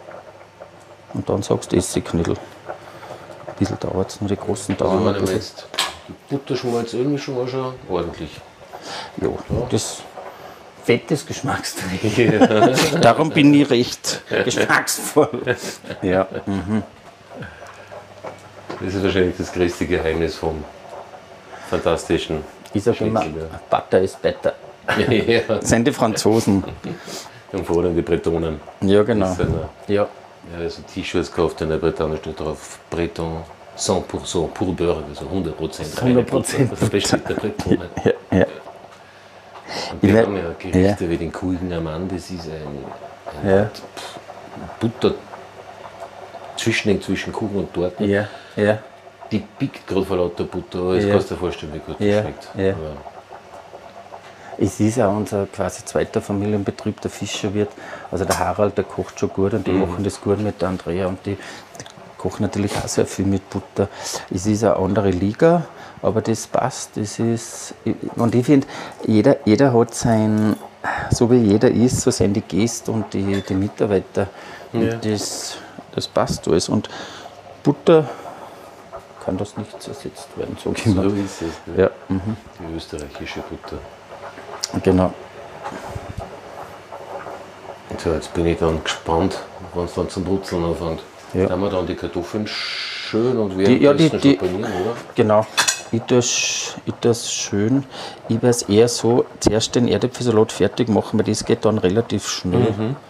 Und dann sagst du Essignüdel. Ein bisschen dauert es, nur die großen dauern. Also wenn man jetzt Butterschmalz, Ölmischung war schon ordentlich. Ja, das fettes Geschmacksträger. Ja. Darum bin ich recht geschmacksvoll. Ja. Das ist wahrscheinlich das größte Geheimnis vom fantastischen. Ich sage immer, Butter ist better. Ja. Das sind die Franzosen. Und vor allem die Bretonen. Ja, genau. Ja, also T-Shirts gekauft, in der Bretagne steht drauf Breton. 100% pur Beurre, also 100% 100% Das besteht der kriegt man nicht. Ja. Und wir haben ja Gerichte wie den Kuchen am Mann, das ist eine Art Butter zwischen Kuchen und Torten. Ja. Die pickt gerade vor lauter Butter, aber das kannst du dir vorstellen, wie gut das schmeckt. Ja. Aber Es ist auch unser quasi zweiter Familienbetrieb, der Fischerwirt. Also der Harald, der kocht schon gut und die machen das gut mit der Andrea und die kochen natürlich auch sehr viel mit Butter. Es ist eine andere Liga, aber das passt. Und ich finde, jeder hat sein, so wie jeder ist, so sind die Gäste und die Mitarbeiter. Und das passt alles. Und Butter kann das nicht zersetzt werden, sage ich mal. so ist es. Ne? Ja, Die österreichische Butter. genau. So, jetzt bin ich dann gespannt, wenn es dann zum Brutzeln anfängt. Ja. Haben wir dann die Kartoffeln schön und Die währenddessen schon panieren, oder? Genau. Ich das schön. Ich weiß eher so, zuerst den Erdäpfelsalat fertig machen, weil das geht dann relativ schnell.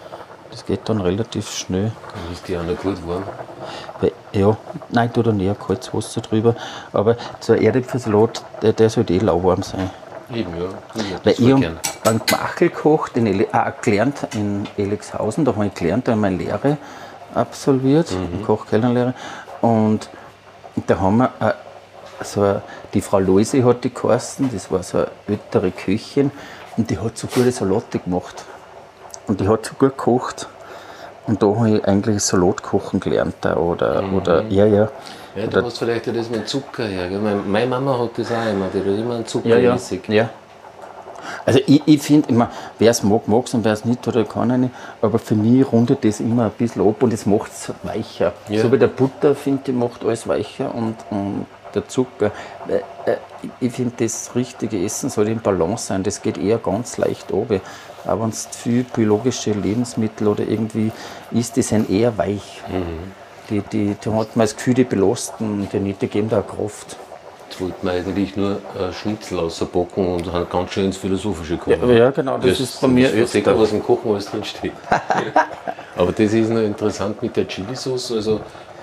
Dann ist die auch noch gut warm. Weil, nein, ich tue da näher kaltes Wasser drüber. Aber so ein Erdäpfelsalat, der sollte lauwarm sein. Eben, ja. Weil ich habe beim Gmachel gekocht, gelernt in Elixhausen, da habe ich gelernt, da habe ich meine Lehre absolviert, Koch-Kellnerlehre. Und da haben wir die Frau Loise hat die geheißen, das war so eine ältere Köchin und die hat so gute Salate gemacht. Und die hat so gut gekocht. Und da habe ich eigentlich Salat kochen gelernt. Ja, du hast vielleicht das mit Zucker her. Gell? Meine Mama hat das auch immer, die hat immer einen Zucker mäßig. Ja. Also ich finde immer, wer es mag, mag es und wer es nicht, oder kann er nicht. Aber für mich rundet das immer ein bisschen ab und es macht es weicher. Ja. So wie der Butter, finde ich, macht alles weicher und der Zucker. Ich finde, das richtige Essen soll in Balance sein. Das geht eher ganz leicht runter. Aber wenn es viel biologische Lebensmittel oder irgendwie isst, die sind eher weich. Die hat man das Gefühl, die belasten, die nicht, die geben da Kraft. Jetzt wollten wir eigentlich nur Schnitzel rauspacken und haben ganz schön ins Philosophische gekommen. Ja, genau, das ist bei mir öfter. Was im Kochen alles drin steht. Aber das ist noch interessant mit der Chili-Sauce. Also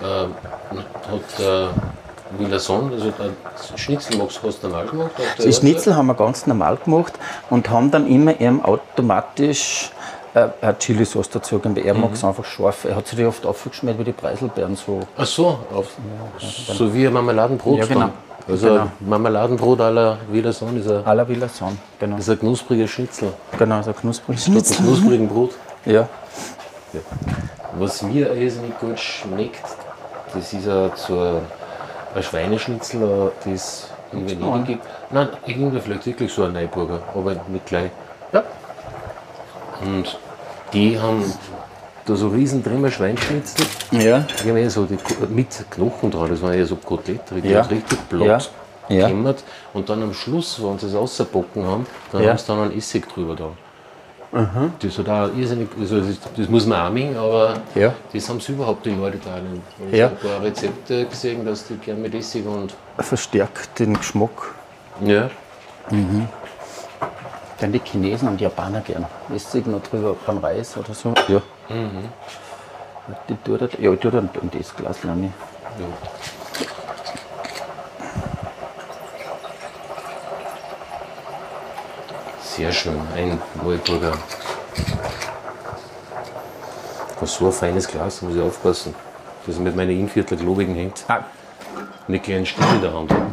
hat Villason, also Schnitzel hast du normal gemacht? Die Schnitzel haben wir ganz normal gemacht und haben dann immer eben automatisch eine Chili-Sauce dazu gegeben. Er mag es einfach scharf. Er hat sich die oft aufgeschmiert wie die Preiselbeeren. So. Ach so, so wie ein Marmeladenbrot. Ja, genau. Dann. Also Marmeladenbrot à la Villason ist À la Villason, genau. ein knuspriger Schnitzel. Genau, so ein knuspriges Mit Schnitzel. knusprigen Brot. Ja. Was mir nicht gut schmeckt, das ist ein Schweineschnitzel, das in Venedig gibt. Nein, irgendwie vielleicht wirklich so ein Neuburger, aber nicht gleich. Ja. Und die haben da so riesen Trimmer Schweinschnitzel. Ja. Die haben so mit Knochen dran, das waren ja so Kotelett, richtig Ja. platt Ja. gehämmert. Und dann am Schluss, wenn sie es rausgebacken haben, dann haben sie dann einen Essig drüber da. Das hat auch irrsinnig, also das muss man auch mengen, aber Ja. das haben sie überhaupt in Norditalien. Ich Ja. habe ein paar Rezepte gesehen, dass die gerne mit Essig und. Verstärkt den Geschmack. Ja. Dann die Chinesen und die Japaner gern. Essig noch drüber beim Reis oder so. Ja. Die tue ich dann in das Glas rein. Ja. Sehr schön, ein Neuburger. Was so ein feines Glas, muss ich aufpassen, dass ich mit meinen Innviertler globigen Händen nicht kleinen Stiel in der Hand habe.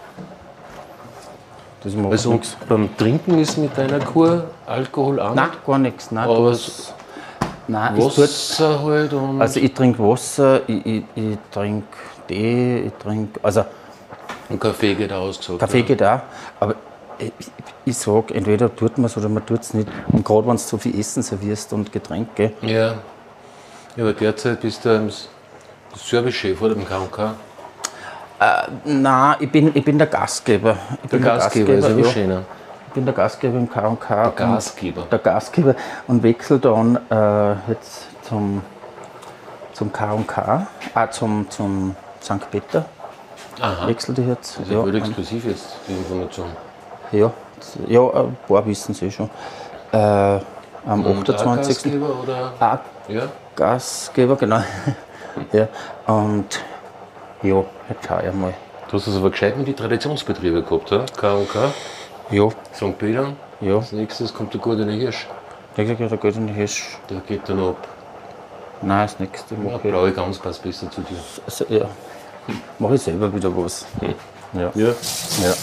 Das macht Also nichts. beim Trinken ist mit deiner Kur Alkohol an, Nein, gar nichts. Nein, aber nein, es tut, Wasser halt und. also ich trinke Wasser, ich trinke Tee, ich trinke, also Und Kaffee geht auch ausgesagt. Kaffee geht auch, aber ich sage, entweder tut man es oder man tut es nicht. Und gerade wenn du so viel Essen servierst und Getränke. Ja. Ja, aber derzeit bist du Servicechef oder im K&K. Nein, ich bin der Gastgeber. Ich bin Der Gastgeber ist aber ja. schöner. Ich bin der Gastgeber im K&K. Der Gastgeber. Der Gastgeber und wechsle dann jetzt zum K&K, zum St. Peter. Aha. Wechsle ich jetzt. Das ist ja voll exklusiv jetzt, die Information. Ja, ein paar wissen sie schon. Am Und 28. Gastgeber oder? Auch Ja. Gastgeber, genau. Ja, und Ja, jetzt schau ich mal. Du hast es aber gescheit mit den Traditionsbetrieben gehabt, ja? K&K, Ja, St. Peter. ja. Als nächstes kommt der Goldene Hirsch. Der geht in die Hirsch. Der geht dann ab. Nein, das nächste Ja, mache ich. blaue Gans passt besser zu dir. Also, ja. Mache ich selber wieder was. Ja. Ja. Ja.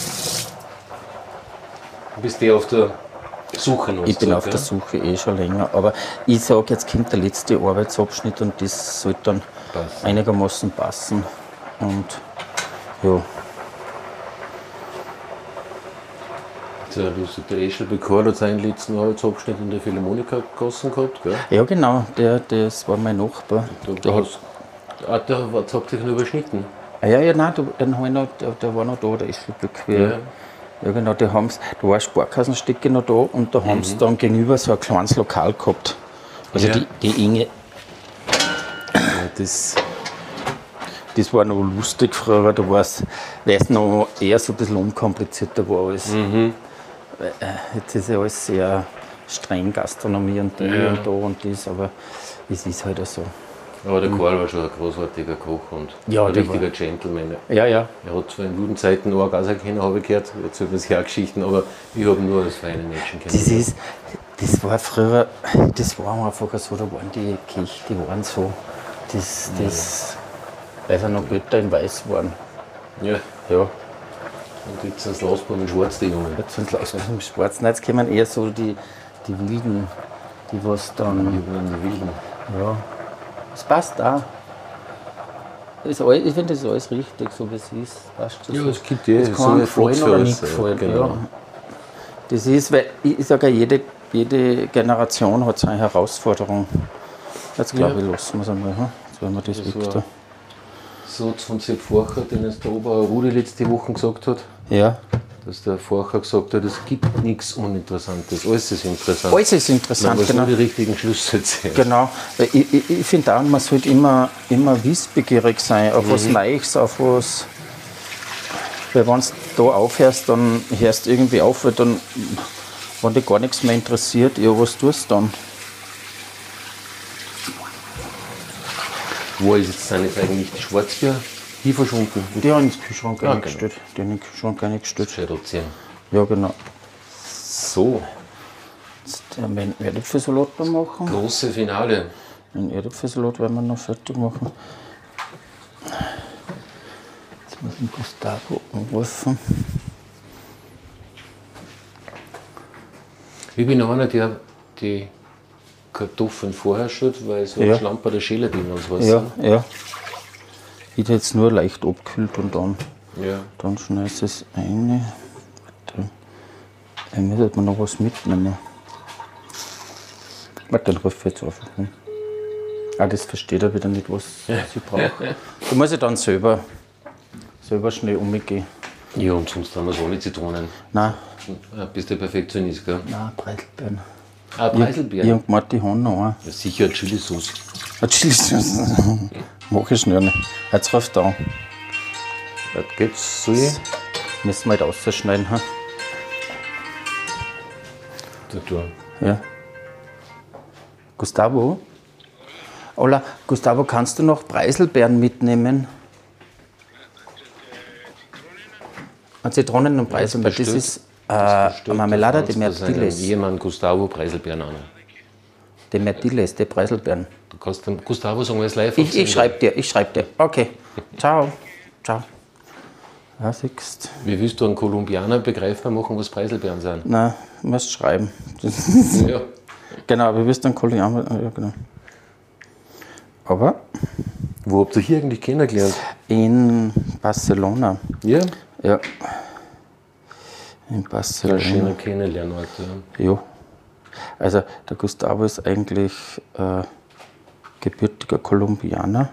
Du bist auf der Suche noch. Ich bin auf ja? der Suche schon länger. Aber ich sage, jetzt kommt der letzte Arbeitsabschnitt und das sollte dann Passen. einigermaßen passen. Und ja. Du hast der Eschel Bekor hat seinen letzten Arbeitsabschnitt in der Philharmonikergasse gehabt, gell? Ja, genau, das war mein Nachbar. Der hat sich noch überschnitten. Ja, nein, den hab ich noch, der war noch da, der Eschelböck. Ja. Ja, genau, da war ein Sparkassenstecke noch da und da haben sie dann gegenüber so ein kleines Lokal gehabt. Also Ja. die Inge. Ja, das war noch lustig früher, da war es, weil es noch eher so ein bisschen unkomplizierter war alles. Jetzt ist ja alles sehr streng, Gastronomie und die Ja. und da und das, aber es ist halt auch so. Aber der Karl war schon ein großartiger Koch und Ja, ein der richtiger Gentleman. Ja, ja. Er hat zwar in guten Zeiten auch Gaser kennen, habe ich gehört, jetzt über das Jahr Geschichten, aber ich habe nur das feine Menschen kennen. Das war früher, das war einfach so, da waren die Köche, die waren so, weil sie noch Götter in Weiß waren. Ja, Ja, und jetzt sind es Lausbaum in Schwarz, die Jungen. jetzt sind es im Schwarzen, jetzt kommen eher so die Wilden, die was dann, Die Wilden. ja, es passt auch. Ich finde das ist alles richtig, so wie es ist. Passt schon Ja, so. es gibt eh Es so kann ein gefallen Flux oder für nicht alles, gefallen. genau. Ja. Das ist, weil ich sage, jede Generation hat seine Herausforderung. Jetzt glaube ich, lassen wir es einmal. Jetzt werden wir das weg war- da. So von Sepp Forcher, den es der Oberer Rudi letzte Woche gesagt hat, Ja, dass der Forcher gesagt hat, es gibt nichts Uninteressantes, alles ist interessant. alles ist interessant, Man muss genau. nur die richtigen Schlüsse ziehen. Genau. Weil ich finde auch, man sollte immer wissbegierig sein, auf was Neues, auf was. Weil wenn du da aufhörst, dann hörst du irgendwie auf, weil dann, wenn dich gar nichts mehr interessiert, ja, was tust du dann? Wo ist jetzt sind jetzt eigentlich die Schwarzbier hier verschwunden? Die haben ins Kühlschrank Ah, eingestellt. Die haben in den Kühlschrank eingestellt. Gescheit abziehen. Ja, genau. So, Jetzt werden wir einen Erdäpfelsalat da machen. große Finale. Den Erdäpfelsalat werden wir noch fertig machen. Jetzt muss ich Gustavo anrufen. Ich bin einer, der die Kartoffeln vorher schüttet, weil so Ja. ein Schlamper der Schäler drin und was. Ja, ja. Ich hätte jetzt nur leicht abgekühlt und Ja. dann schneidest du es rein. Warte. Eigentlich sollte man noch was mitnehmen. Warte, dann rufe ich jetzt einfach an. Ah, das versteht er wieder nicht, was sie braucht. Da muss ich dann selber schnell umgehen. Ja, und sonst haben wir so ohne Zitronen. Nein, Ja, bist du Perfektionist, gell? nein, Preiselbeeren. Ah, Preiselbeeren. Ich und Marti haben noch einen. Ja, sicher Chili-Sauce. Ein Chili-Sauce. Mach ich schnell nicht. Jetzt ruft er an. Das geht's so. Da Müssen wir halt rausschneiden. Ha? du. Ja. Gustavo? Ola, Gustavo, kannst du noch Preiselbeeren mitnehmen? Zitronen und Preiselbeeren. Das ist eine Marmelade de Mirtilles. Jemand Gustavo Preiselbeeren an. De Mirtilles, de Preiselbeeren. Du kannst dem Gustavo sagen, er ist live. Ich schreibe dir. Okay. Ciao. Ciao. Ja, siehst. Wie willst du einen Kolumbianer begreifbar machen, was Preiselbeeren sind? Nein, musst schreiben. Ja. Genau, wir wissen dann Kolumbianer. Ja, genau. Aber Wo habt ihr hier eigentlich kennengelernt? in Barcelona. Ja. Ja. In Ein Barcelona. schöner Kennenlernort. Ja. Ja. Also der Gustavo ist eigentlich gebürtiger Kolumbianer.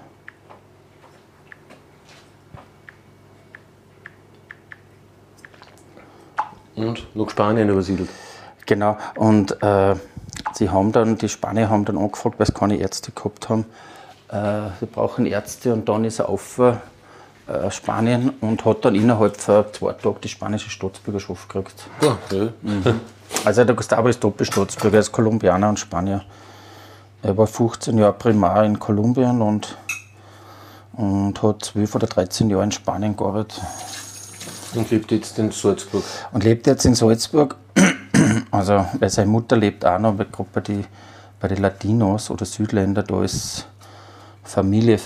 Und nach Spanien übersiedelt. Genau. Und die Spanier haben dann angefragt, weil sie keine Ärzte gehabt haben. Sie brauchen Ärzte und dann ist er auf Spanien und hat dann innerhalb von 2 Tagen die spanische Staatsbürgerschaft gekriegt. Ja. Ja. Also der Gustavo ist Doppelstaatsbürger, er ist Kolumbianer und Spanier. Er war 15 Jahre Primar in Kolumbien und und hat 12 oder 13 Jahre in Spanien gearbeitet. Und lebt jetzt in Salzburg. Und lebt jetzt in Salzburg. Also, weil seine Mutter lebt auch noch, gerade bei den Latinos oder Südländern, da ist Familie.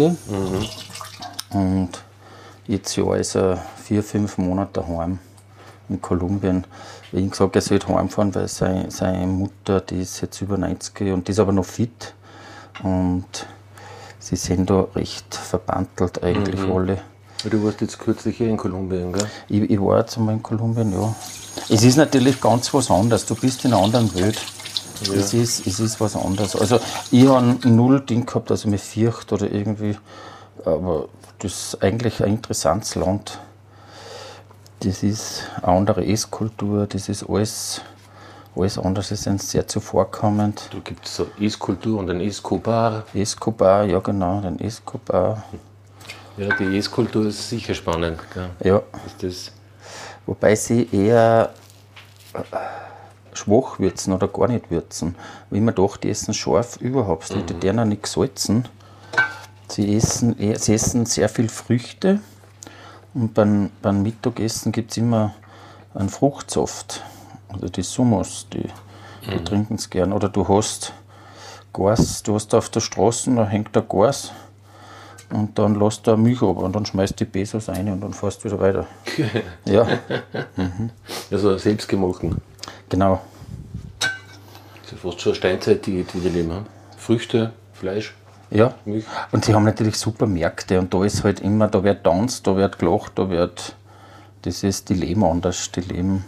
Und jetzt ja ist er 4-5 Monate daheim in Kolumbien. Ich habe gesagt, er sollte heimfahren, weil seine Mutter, die ist jetzt über 90 und die ist aber noch fit. Und sie sind da recht verbandelt eigentlich alle. Du warst jetzt kürzlich hier in Kolumbien, gell? Ich war jetzt einmal in Kolumbien, ja. Es ist natürlich ganz was anderes. Du bist in einer anderen Welt. Ja. Es ist was anderes. Also ich habe null Ding gehabt, dass ich mich fürchte oder irgendwie. Aber das ist eigentlich ein interessantes Land. Das ist eine andere Esskultur, das ist alles anders. Sie sind sehr zuvorkommend. Da gibt es so Esskultur und ein Escobar. Escobar, ja genau, den Escobar. Ja, die Esskultur ist sicher spannend. Gell? Ja. Ist das Wobei sie eher schwach würzen oder gar nicht würzen. Weil man doch, die essen scharf überhaupt nicht, die deren auch nicht salzen. Sie essen sehr viel Früchte und beim Mittagessen gibt es immer einen Fruchtsaft. Also die Sumos, die trinken es gern. Oder du hast Gas, du hast auf der Straße, da hängt ein Gas und dann lässt du eine Milch runter und dann schmeißt du die Pesos rein und dann fährst du wieder weiter. Ja. Also selbstgemachten. Genau. Das ist ja fast schon eine Steinzeitdiät, die leben haben. Früchte, Fleisch, Ja. Milch. Und sie haben natürlich super Märkte und da ist halt immer, da wird tanzt, da wird gelacht, die leben anders, die leben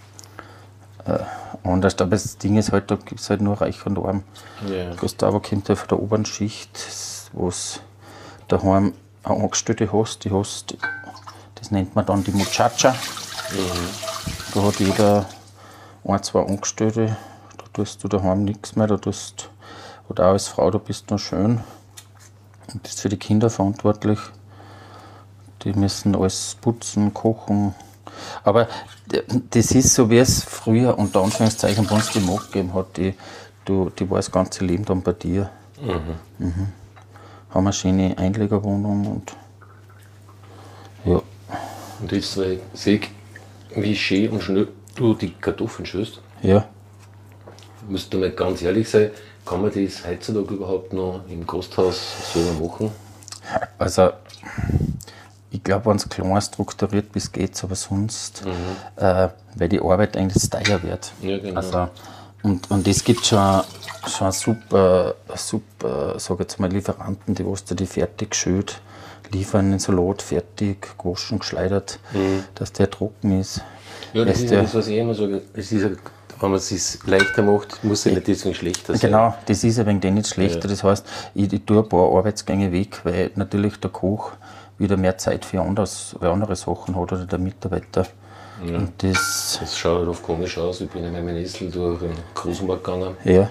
anders. Aber das Ding ist halt, da gibt es halt nur Reich und Arm. Ja. Gustavo kommt ja von der oberen Schicht, wo es daheim eine Angestellte hast, das nennt man dann die Muchacha. Da hat jeder 1-2 Angestellte, da tust du daheim nichts mehr, oder auch als Frau, da bist du noch schön und bist für die Kinder verantwortlich. Die müssen alles putzen, kochen. Aber das ist so, wie es früher unter Anführungszeichen bei uns die Magd gegeben hat, die war das ganze Leben dann bei dir. Haben eine schöne Einlegerwohnung und ja. Und jetzt sehe ich, wie schön und schnell du die Kartoffeln schüsst. Ja. Musst du mal ganz ehrlich sein, kann man das heutzutage überhaupt noch im Gasthaus selber machen? Also, ich glaube, wenn es klein strukturiert bis geht's, aber sonst, weil die Arbeit eigentlich teuer wird. Ja, genau. Also, und es gibt schon super, sag jetzt mal, Lieferanten, die was die fertig geschält liefern, den Salat fertig, gewaschen, geschleudert, dass der trocken ist. Ja, das ist ja das, was ich immer sage. Es ist ja, wenn man es sich leichter macht, muss es nicht deswegen schlechter sein. Genau, das ist ein wenig nicht schlechter. Ja. Das heißt, ich tue ein paar Arbeitsgänge weg, weil natürlich der Koch wieder mehr Zeit für andere Sachen hat oder der Mitarbeiter. Ja. Und das schaut halt oft komisch aus. Ich bin in meinem Nessel durch den Großmarkt gegangen. Ja.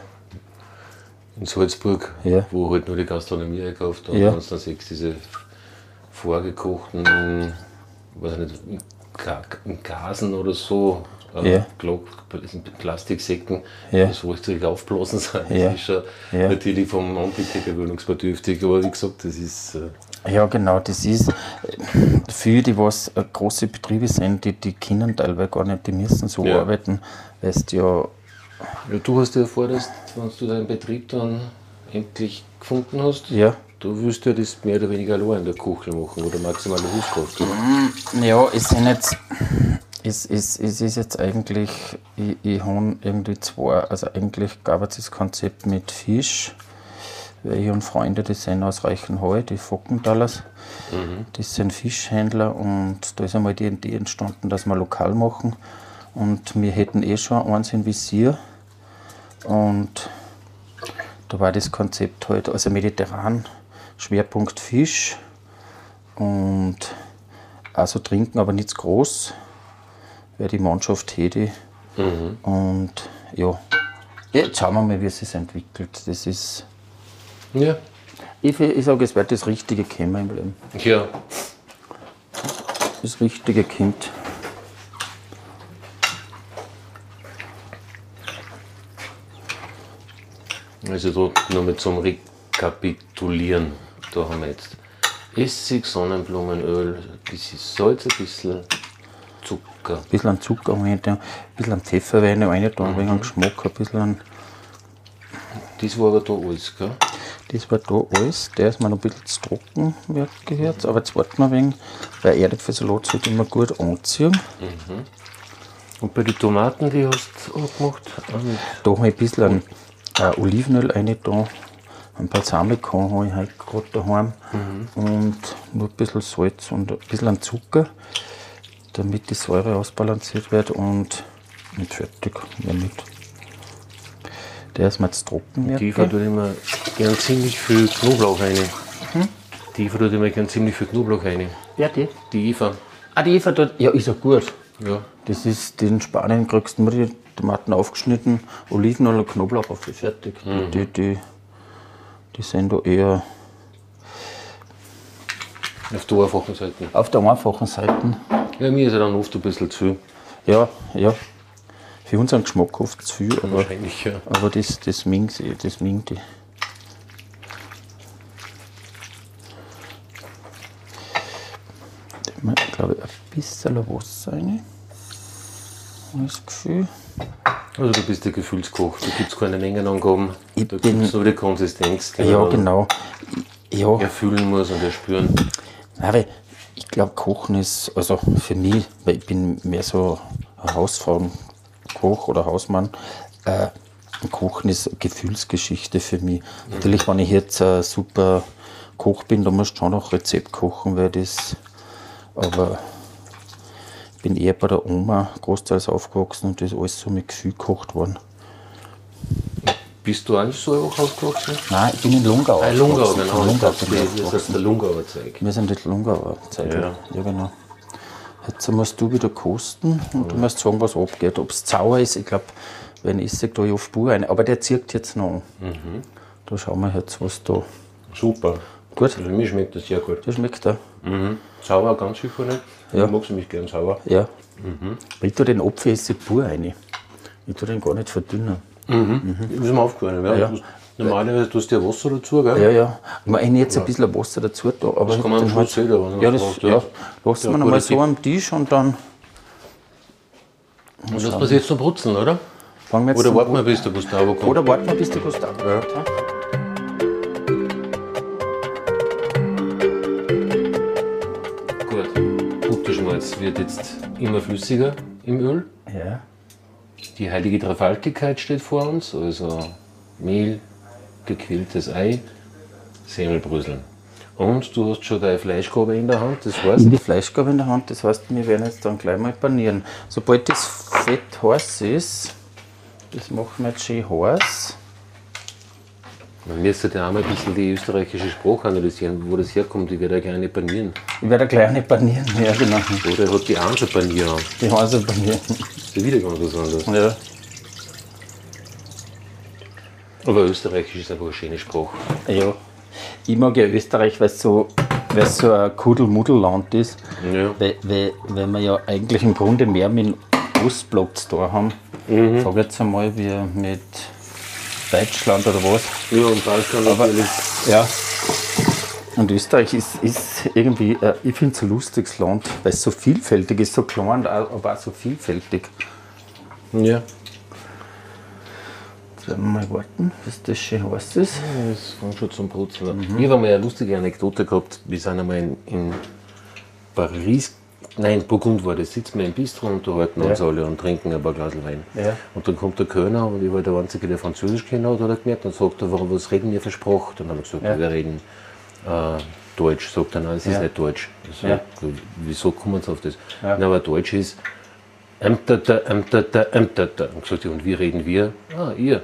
In Salzburg, Ja. wo halt nur die Gastronomie einkauft. Und Ja. dann siehst du diese vorgekochten, weiß ich nicht, in Gasen oder so, Ja. Plastiksäcken, Ja. das wo richtig aufblasen sind. Ja. Das ist schon Ja. natürlich vom Anblick her gewöhnungsbedürftig, aber wie gesagt, das ist. Ja, genau, das ist für die, was große Betriebe sind, die können teilweise gar nicht, die müssen so Ja. arbeiten, weißt ja. Ja, du hast ja vor, dass, wenn du deinen Betrieb dann endlich gefunden hast, Ja. du willst ja das mehr oder weniger allein in der Küche machen oder maximale Hilfskraft. Ja, es ist jetzt eigentlich, ich habe irgendwie also eigentlich gab es das Konzept mit Fisch, weil ich habe Freunde, die sind aus Reichenhall, die Fockenthalers, die sind Fischhändler und da ist einmal die Idee entstanden, dass wir lokal machen und wir hätten schon eins in Visier und da war das Konzept halt, also mediterran, Schwerpunkt Fisch und also trinken, aber nicht zu groß, weil die Mannschaft hätte. Und ja, jetzt schauen wir mal, wie es sich entwickelt. Das ist, Ja. ich sage, es wird das Richtige kommen im Leben. Ja. Das Richtige kommt. Also da nochmal zum Rekapitulieren. Da haben wir jetzt Essig, Sonnenblumenöl, ein bisschen Salz, ein bisschen Zucker. Ein bisschen Zucker rein, ein bisschen Pfeffer rein, ein wenig Geschmack, ein bisschen. Das war aber da alles, gell? Das war da alles. Der ist mir noch ein bisschen zu trocken, wird gehört. Aber jetzt warten wir ein wenig, weil Erdäpfelsalat sollte immer gut anziehen. Und bei den Tomaten, die hast du auch gemacht? Da habe ich ein bisschen Olivenöl rein, da. Ein Balsamico habe ich heute gerade daheim. Und nur ein bisschen Salz und ein bisschen Zucker, damit die Säure ausbalanciert wird. Und fertig damit. Der ist mir jetzt trocken. Die tut immer gern ziemlich viel Knoblauch rein. Die Eva tut immer gern ziemlich viel Knoblauch rein. Wer die? Die Eva. Ah, die Eva dort. Ja, ist ja gut. Ja. Das ist, in Spanien kriegst du nur die Tomaten aufgeschnitten, Olivenöl und Knoblauch auf, fertig. Die sind da eher Auf der einfachen Seite. auf der einfachen Seite. Ja, mir ist ja dann oft ein bisschen zu viel. Ja. Für unseren Geschmack oft zu viel, aber Wahrscheinlich, ja. das mingt ich. Da glaube ich, ein bisschen Wasser rein. Habe ich das Gefühl. Also du bist der Gefühlskoch, da gibt es keine Mengenangaben, Ich da bin- gibt es nur die Konsistenz, die Ja, man genau. Ja, erfüllen muss und erspüren. aber ich glaube, Kochen ist, also für mich, weil ich bin mehr so ein Hausfrauenkoch oder Hausmann, Kochen ist eine Gefühlsgeschichte für mich. Natürlich, wenn ich jetzt ein super Koch bin, dann musst du schon noch Rezept kochen, weil das, aber ich bin eher bei der Oma großteils aufgewachsen und das ist alles so mit Gefühl gekocht worden. Bist du eigentlich so einfach aufgewachsen? Nein, ich bin in Lungau. Lungau, aufgewachsen. genau. Lungau Das bin ich ist das aufgewachsen. der Lungauer Zeug. Wir sind die Lungauer Zeit. Ja. Ja, genau. Jetzt musst du wieder kosten und du musst sagen, was abgeht. Ob es sauer ist, ich glaube, wenn ich sage, da ich auf Bur rein. Aber der zirkt jetzt noch an. Da schauen wir jetzt, was da. Super. Gut, Also mir schmeckt das sehr gut. der schmeckt da. Sauer ganz sicher nicht. Ja. Ich mag es nämlich gern sauer. Ja. Ich tue den Apfel pur rein. Ich tue den gar nicht verdünnen. Ist mir aufgefallen. Ja. Ja. Normalerweise tust du ja Wasser dazu, gell? Ja, ja. Ich meine jetzt ein bisschen Wasser dazu da. Aber Das kann man am dann Schluss sehen, wenn man Ja, das das braucht, ja. ja. Lassen Ja, wir nochmal guter so Tipp. am Tisch und dann Und das passiert zum Brutzeln, oder? fangen wir jetzt Oder zum warten wir, bis der Gustavo kommt? Oder warten wir, bis der Gustav kommt. Ja. Gut. Butterschmalz wird jetzt immer flüssiger im Öl. Ja. Die heilige Dreifaltigkeit steht vor uns, also Mehl, gequilltes Ei, Semmelbröseln. Und du hast schon deine Fleischgabel in der Hand, das heißt, In die Fleischgabe in der Hand, das heißt, wir werden jetzt dann gleich mal panieren. Sobald das Fett heiß ist, das machen wir jetzt schön heiß. man müsste ja auch mal ein bisschen die österreichische Sprache analysieren, wo das herkommt. Ich werde ja gerne panieren. Ich werde gleich eine panieren, ja genau. Oder hat die Anse Panier an? Die Hase panieren. Das ist ja wieder ganz was anderes. Ja. Aber Österreichisch ist einfach eine schöne Sprache. Ja. Ich mag ja Österreich, weil es so ein Kuddelmuddelland ist. Ja. Weil wir ja eigentlich im Grunde mehr mit dem Ostblock zu tun haben. Sag jetzt einmal, wie mit Deutschland oder was. Ja, und Balkan Aber- natürlich. Ja. Und Österreich ist irgendwie, ich finde es ein lustiges Land, weil es so vielfältig ist, so klein, aber auch so vielfältig. Ja. Jetzt werden wir mal warten, bis das schön heiß ist. Das fängt schon zum Brutzeln an. Ich habe mal eine lustige Anekdote gehabt. Wir sind einmal in Paris, nein, Burgund war das, sitzen wir im Bistro und unterhalten uns alle und trinken ein paar Glas Wein. Ja. Und dann kommt der Kellner und ich war der Einzige, der Französisch kennt hat, hat er gemerkt und sagt, warum, was reden wir für Sprache? Dann haben wir gesagt, wir reden Deutsch. Sagt er, nein, es ist Ja. nicht Deutsch. Ich sag, Ja. wieso kommen Sie auf das? Ja. Na, aber Deutsch ist Ämtata. Und gesagt, ja, und wie reden wir? Ah, ihr.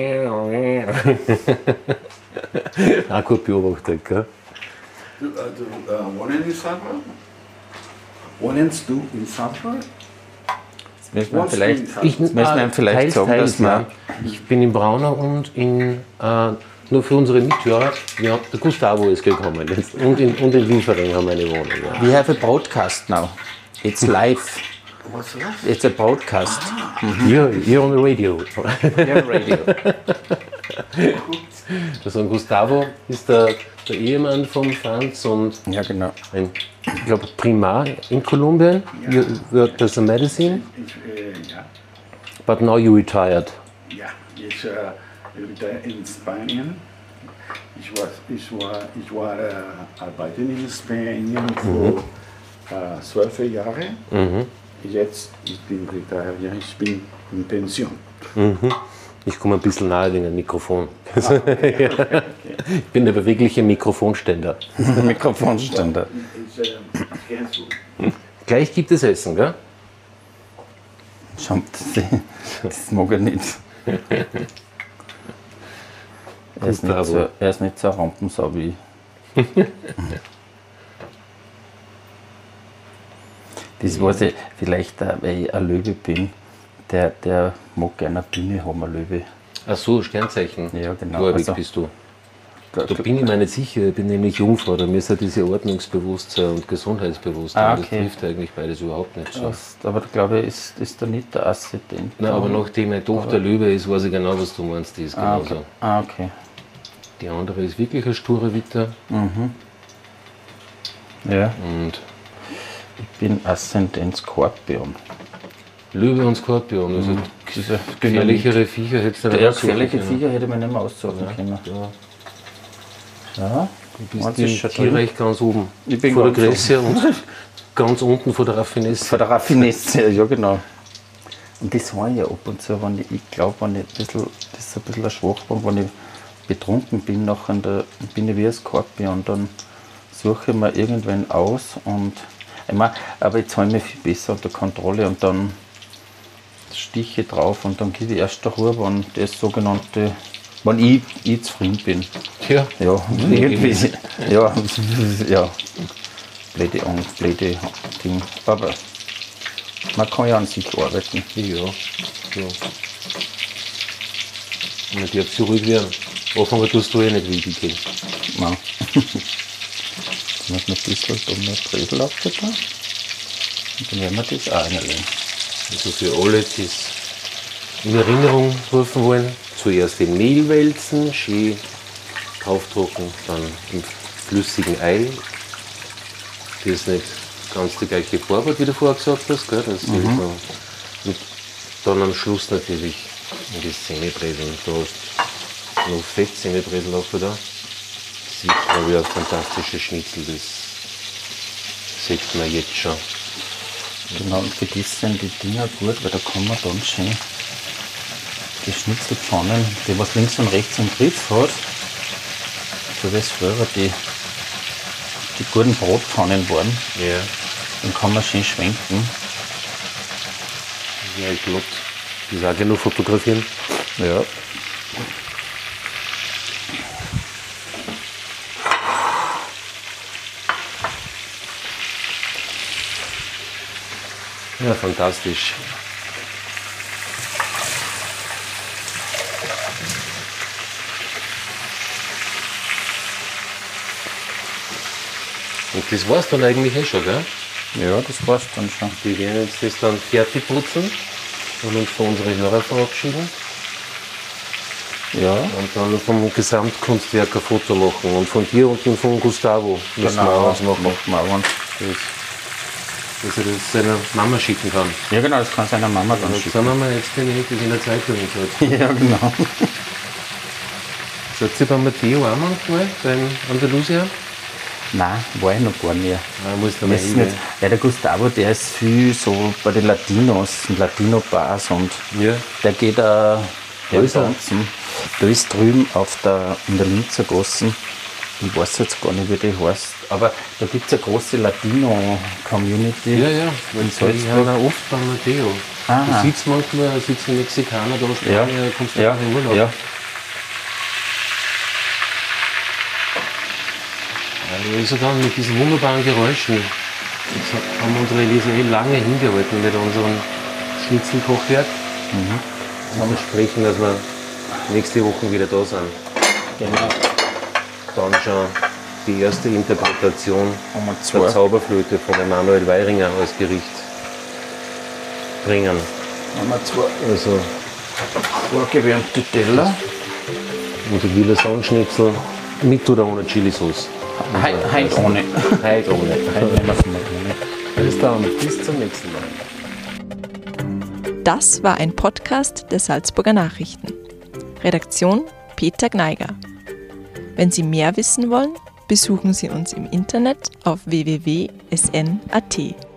Auch gut beobachtet, gell? Wohnen in Sandwald? Wohnst du in Sandwald? Jetzt müssen wir Wohnst du vielleicht, in Sandwald? jetzt müssen wir ihm vielleicht teils, sagen, teils, dass wir. ja. Ich bin in Braunau und in, nur für unsere Mithörer, ja, der Gustavo ist gekommen. Jetzt. Und in Liefering haben wir eine Wohnung. Ja. We have a broadcast now. It's live. What's that? It's a broadcast. You're on the radio. Yeah, radio. Gut. Der Sohn Gustavo ist der Ehemann von Franz und Ja, genau. ein, ich glaube, Primar in Kolumbien. You worked as a medicine, Ja, but now you retired. ja, ich wieder in Spanien. Ich war arbeiten in Spanien für 12 Jahre. Jetzt ich bin retired, ja, ich bin in Pension. Ich komme ein bisschen nahe wegen dem Mikrofon. Ich bin der bewegliche Mikrofonständer. Mikrofonständer. Kennst du? Gleich gibt es Essen, gell? Schaut, das mag er nicht. Er ist nicht so ein Rampensau wie ich. Das weiß ich, vielleicht, weil ich ein Löwe bin, der mag gerne eine Bühne haben, ein Löwe. Ach so, Sternzeichen. Ja, genau. Gläubig Also- bist du. Da bin ich mir nicht sicher, ich bin nämlich Jungfrau, da mir ist ja diese Ordnungsbewusstsein und Gesundheitsbewusstsein, Ah, das okay. trifft eigentlich beides überhaupt nicht so. Aber da glaube ich, ist da nicht der Aszendent. Nein, aber nachdem meine Tochter Löwe ist, weiß ich genau, was du meinst, die ist genauso. Okay. Die andere ist wirklich ein sturer Witter Ja, und ich bin Aszendent Skorpion. Löwe und Skorpion, also Diese gefährlichere Viecher hättest du nicht Ja, aussuchen gefährliche können. Viecher hätte man nicht mehr aussuchen können. Ja. Ja, Du Meinst bist du, im ist schon drin? Tierreich ganz oben. Ich bin vor der ganz Größe und ganz unten vor der Raffinesse. von der Raffinesse, ja genau. Und das habe ich ja ab und zu, wenn ich glaube, wenn ich das ist ein bisschen ein Schwachpunkt, wenn ich betrunken bin, nachher bin ich wie ein Skorpion, dann suche ich mir irgendwann aus und ich meine, aber jetzt habe ich mich viel besser unter Kontrolle und dann stiche ich drauf und dann gehe ich erst darüber, wenn das sogenannte, wenn ich zufrieden bin. Tja, Ja, irgendwie. Ja, ja. Blöde Angst, blöde Ding. Aber man kann ja an sich arbeiten. ja. Man darf so ruhig werden. Anfangen tust du eh nicht wie die gehen. Nein. Jetzt muss man ein bisschen dummer Bresel auf da. Und dann werden wir das auch reinlegen. Also für alle, die es in Erinnerung rufen wollen, zuerst den Mehl wälzen, schön draufdrucken, dann im flüssigen Ei, das nicht ganz die gleiche Farbe hat, wie du vorher gesagt hast, gell? Das und dann am Schluss natürlich in die Semibreseln. Du hast noch Fett-Semibresel auch da. Das sieht man wie ein fantastisches Schnitzel, das sieht man jetzt schon. Genau, und für das sind die Dinger gut, weil da kann man dann schön die Schnitzelpfannen, die was links und rechts im Griff hat, so wie es früher die guten Brotpfannen waren, Ja. dann kann man schön schwenken. Ja, ich glaube, die sage ich nur fotografieren. Ja. Ja, fantastisch. Und das war's dann eigentlich eh schon, gell? Ja, das war's dann schon. Wir werden jetzt das dann fertig putzen und uns von unseren Hörern verabschieden Ja, und dann vom Gesamtkunstwerk ein Foto machen. Und von dir und von Gustavo müssen wir auch was machen, Machen wir auch eins. dass er das seiner Mama schicken kann. Ja genau, das kann seiner Mama dann Jetzt schicken. sind wir jetzt endlich in der Zeitung und so. Ja, genau. Seid ihr beim Matteo auch manchmal, beim Andalusia? Nein, war ich noch gar nicht. Ja, muss da mal Das ist hin. nicht, ja, der Gustavo, der ist viel so bei den Latinos, Latino-Bars und Ja. der geht da ist er? tanzen. Da ist drüben in der Linzer Gassen, ich weiß jetzt gar nicht, wie die heißt, aber da gibt es eine große Latino-Community. Ja, ja, weil Salzburg. ich habe auch oft beim Matteo. Aha. Du sitzt manchmal, sitzen Mexikaner da, Ja, Spanier, kommst du ja, in den Urlaub. ja. Also dann mit diesen wunderbaren Geräuschen. Jetzt haben unsere Elise lange hingehalten mit unserem Schnitzelkochwerk. Wir versprechen, dass wir nächste Woche wieder da sind. Genau. Dann schon die erste Interpretation Haben wir der zwei. Zauberflöte von Emanuel Weiringer als Gericht bringen. Haben wir zwei Also vorgewärmte Teller. unser Guillotin-Schnitzel mit oder ohne Chili-Sauce. Heute ohne. Heute ohne. Heute nehmen wir es mal ohne. Bis dann, bis zum nächsten Mal. Das war ein Podcast der Salzburger Nachrichten. Redaktion Peter Gneiger. Wenn Sie mehr wissen wollen, besuchen Sie uns im Internet auf www.sn.at.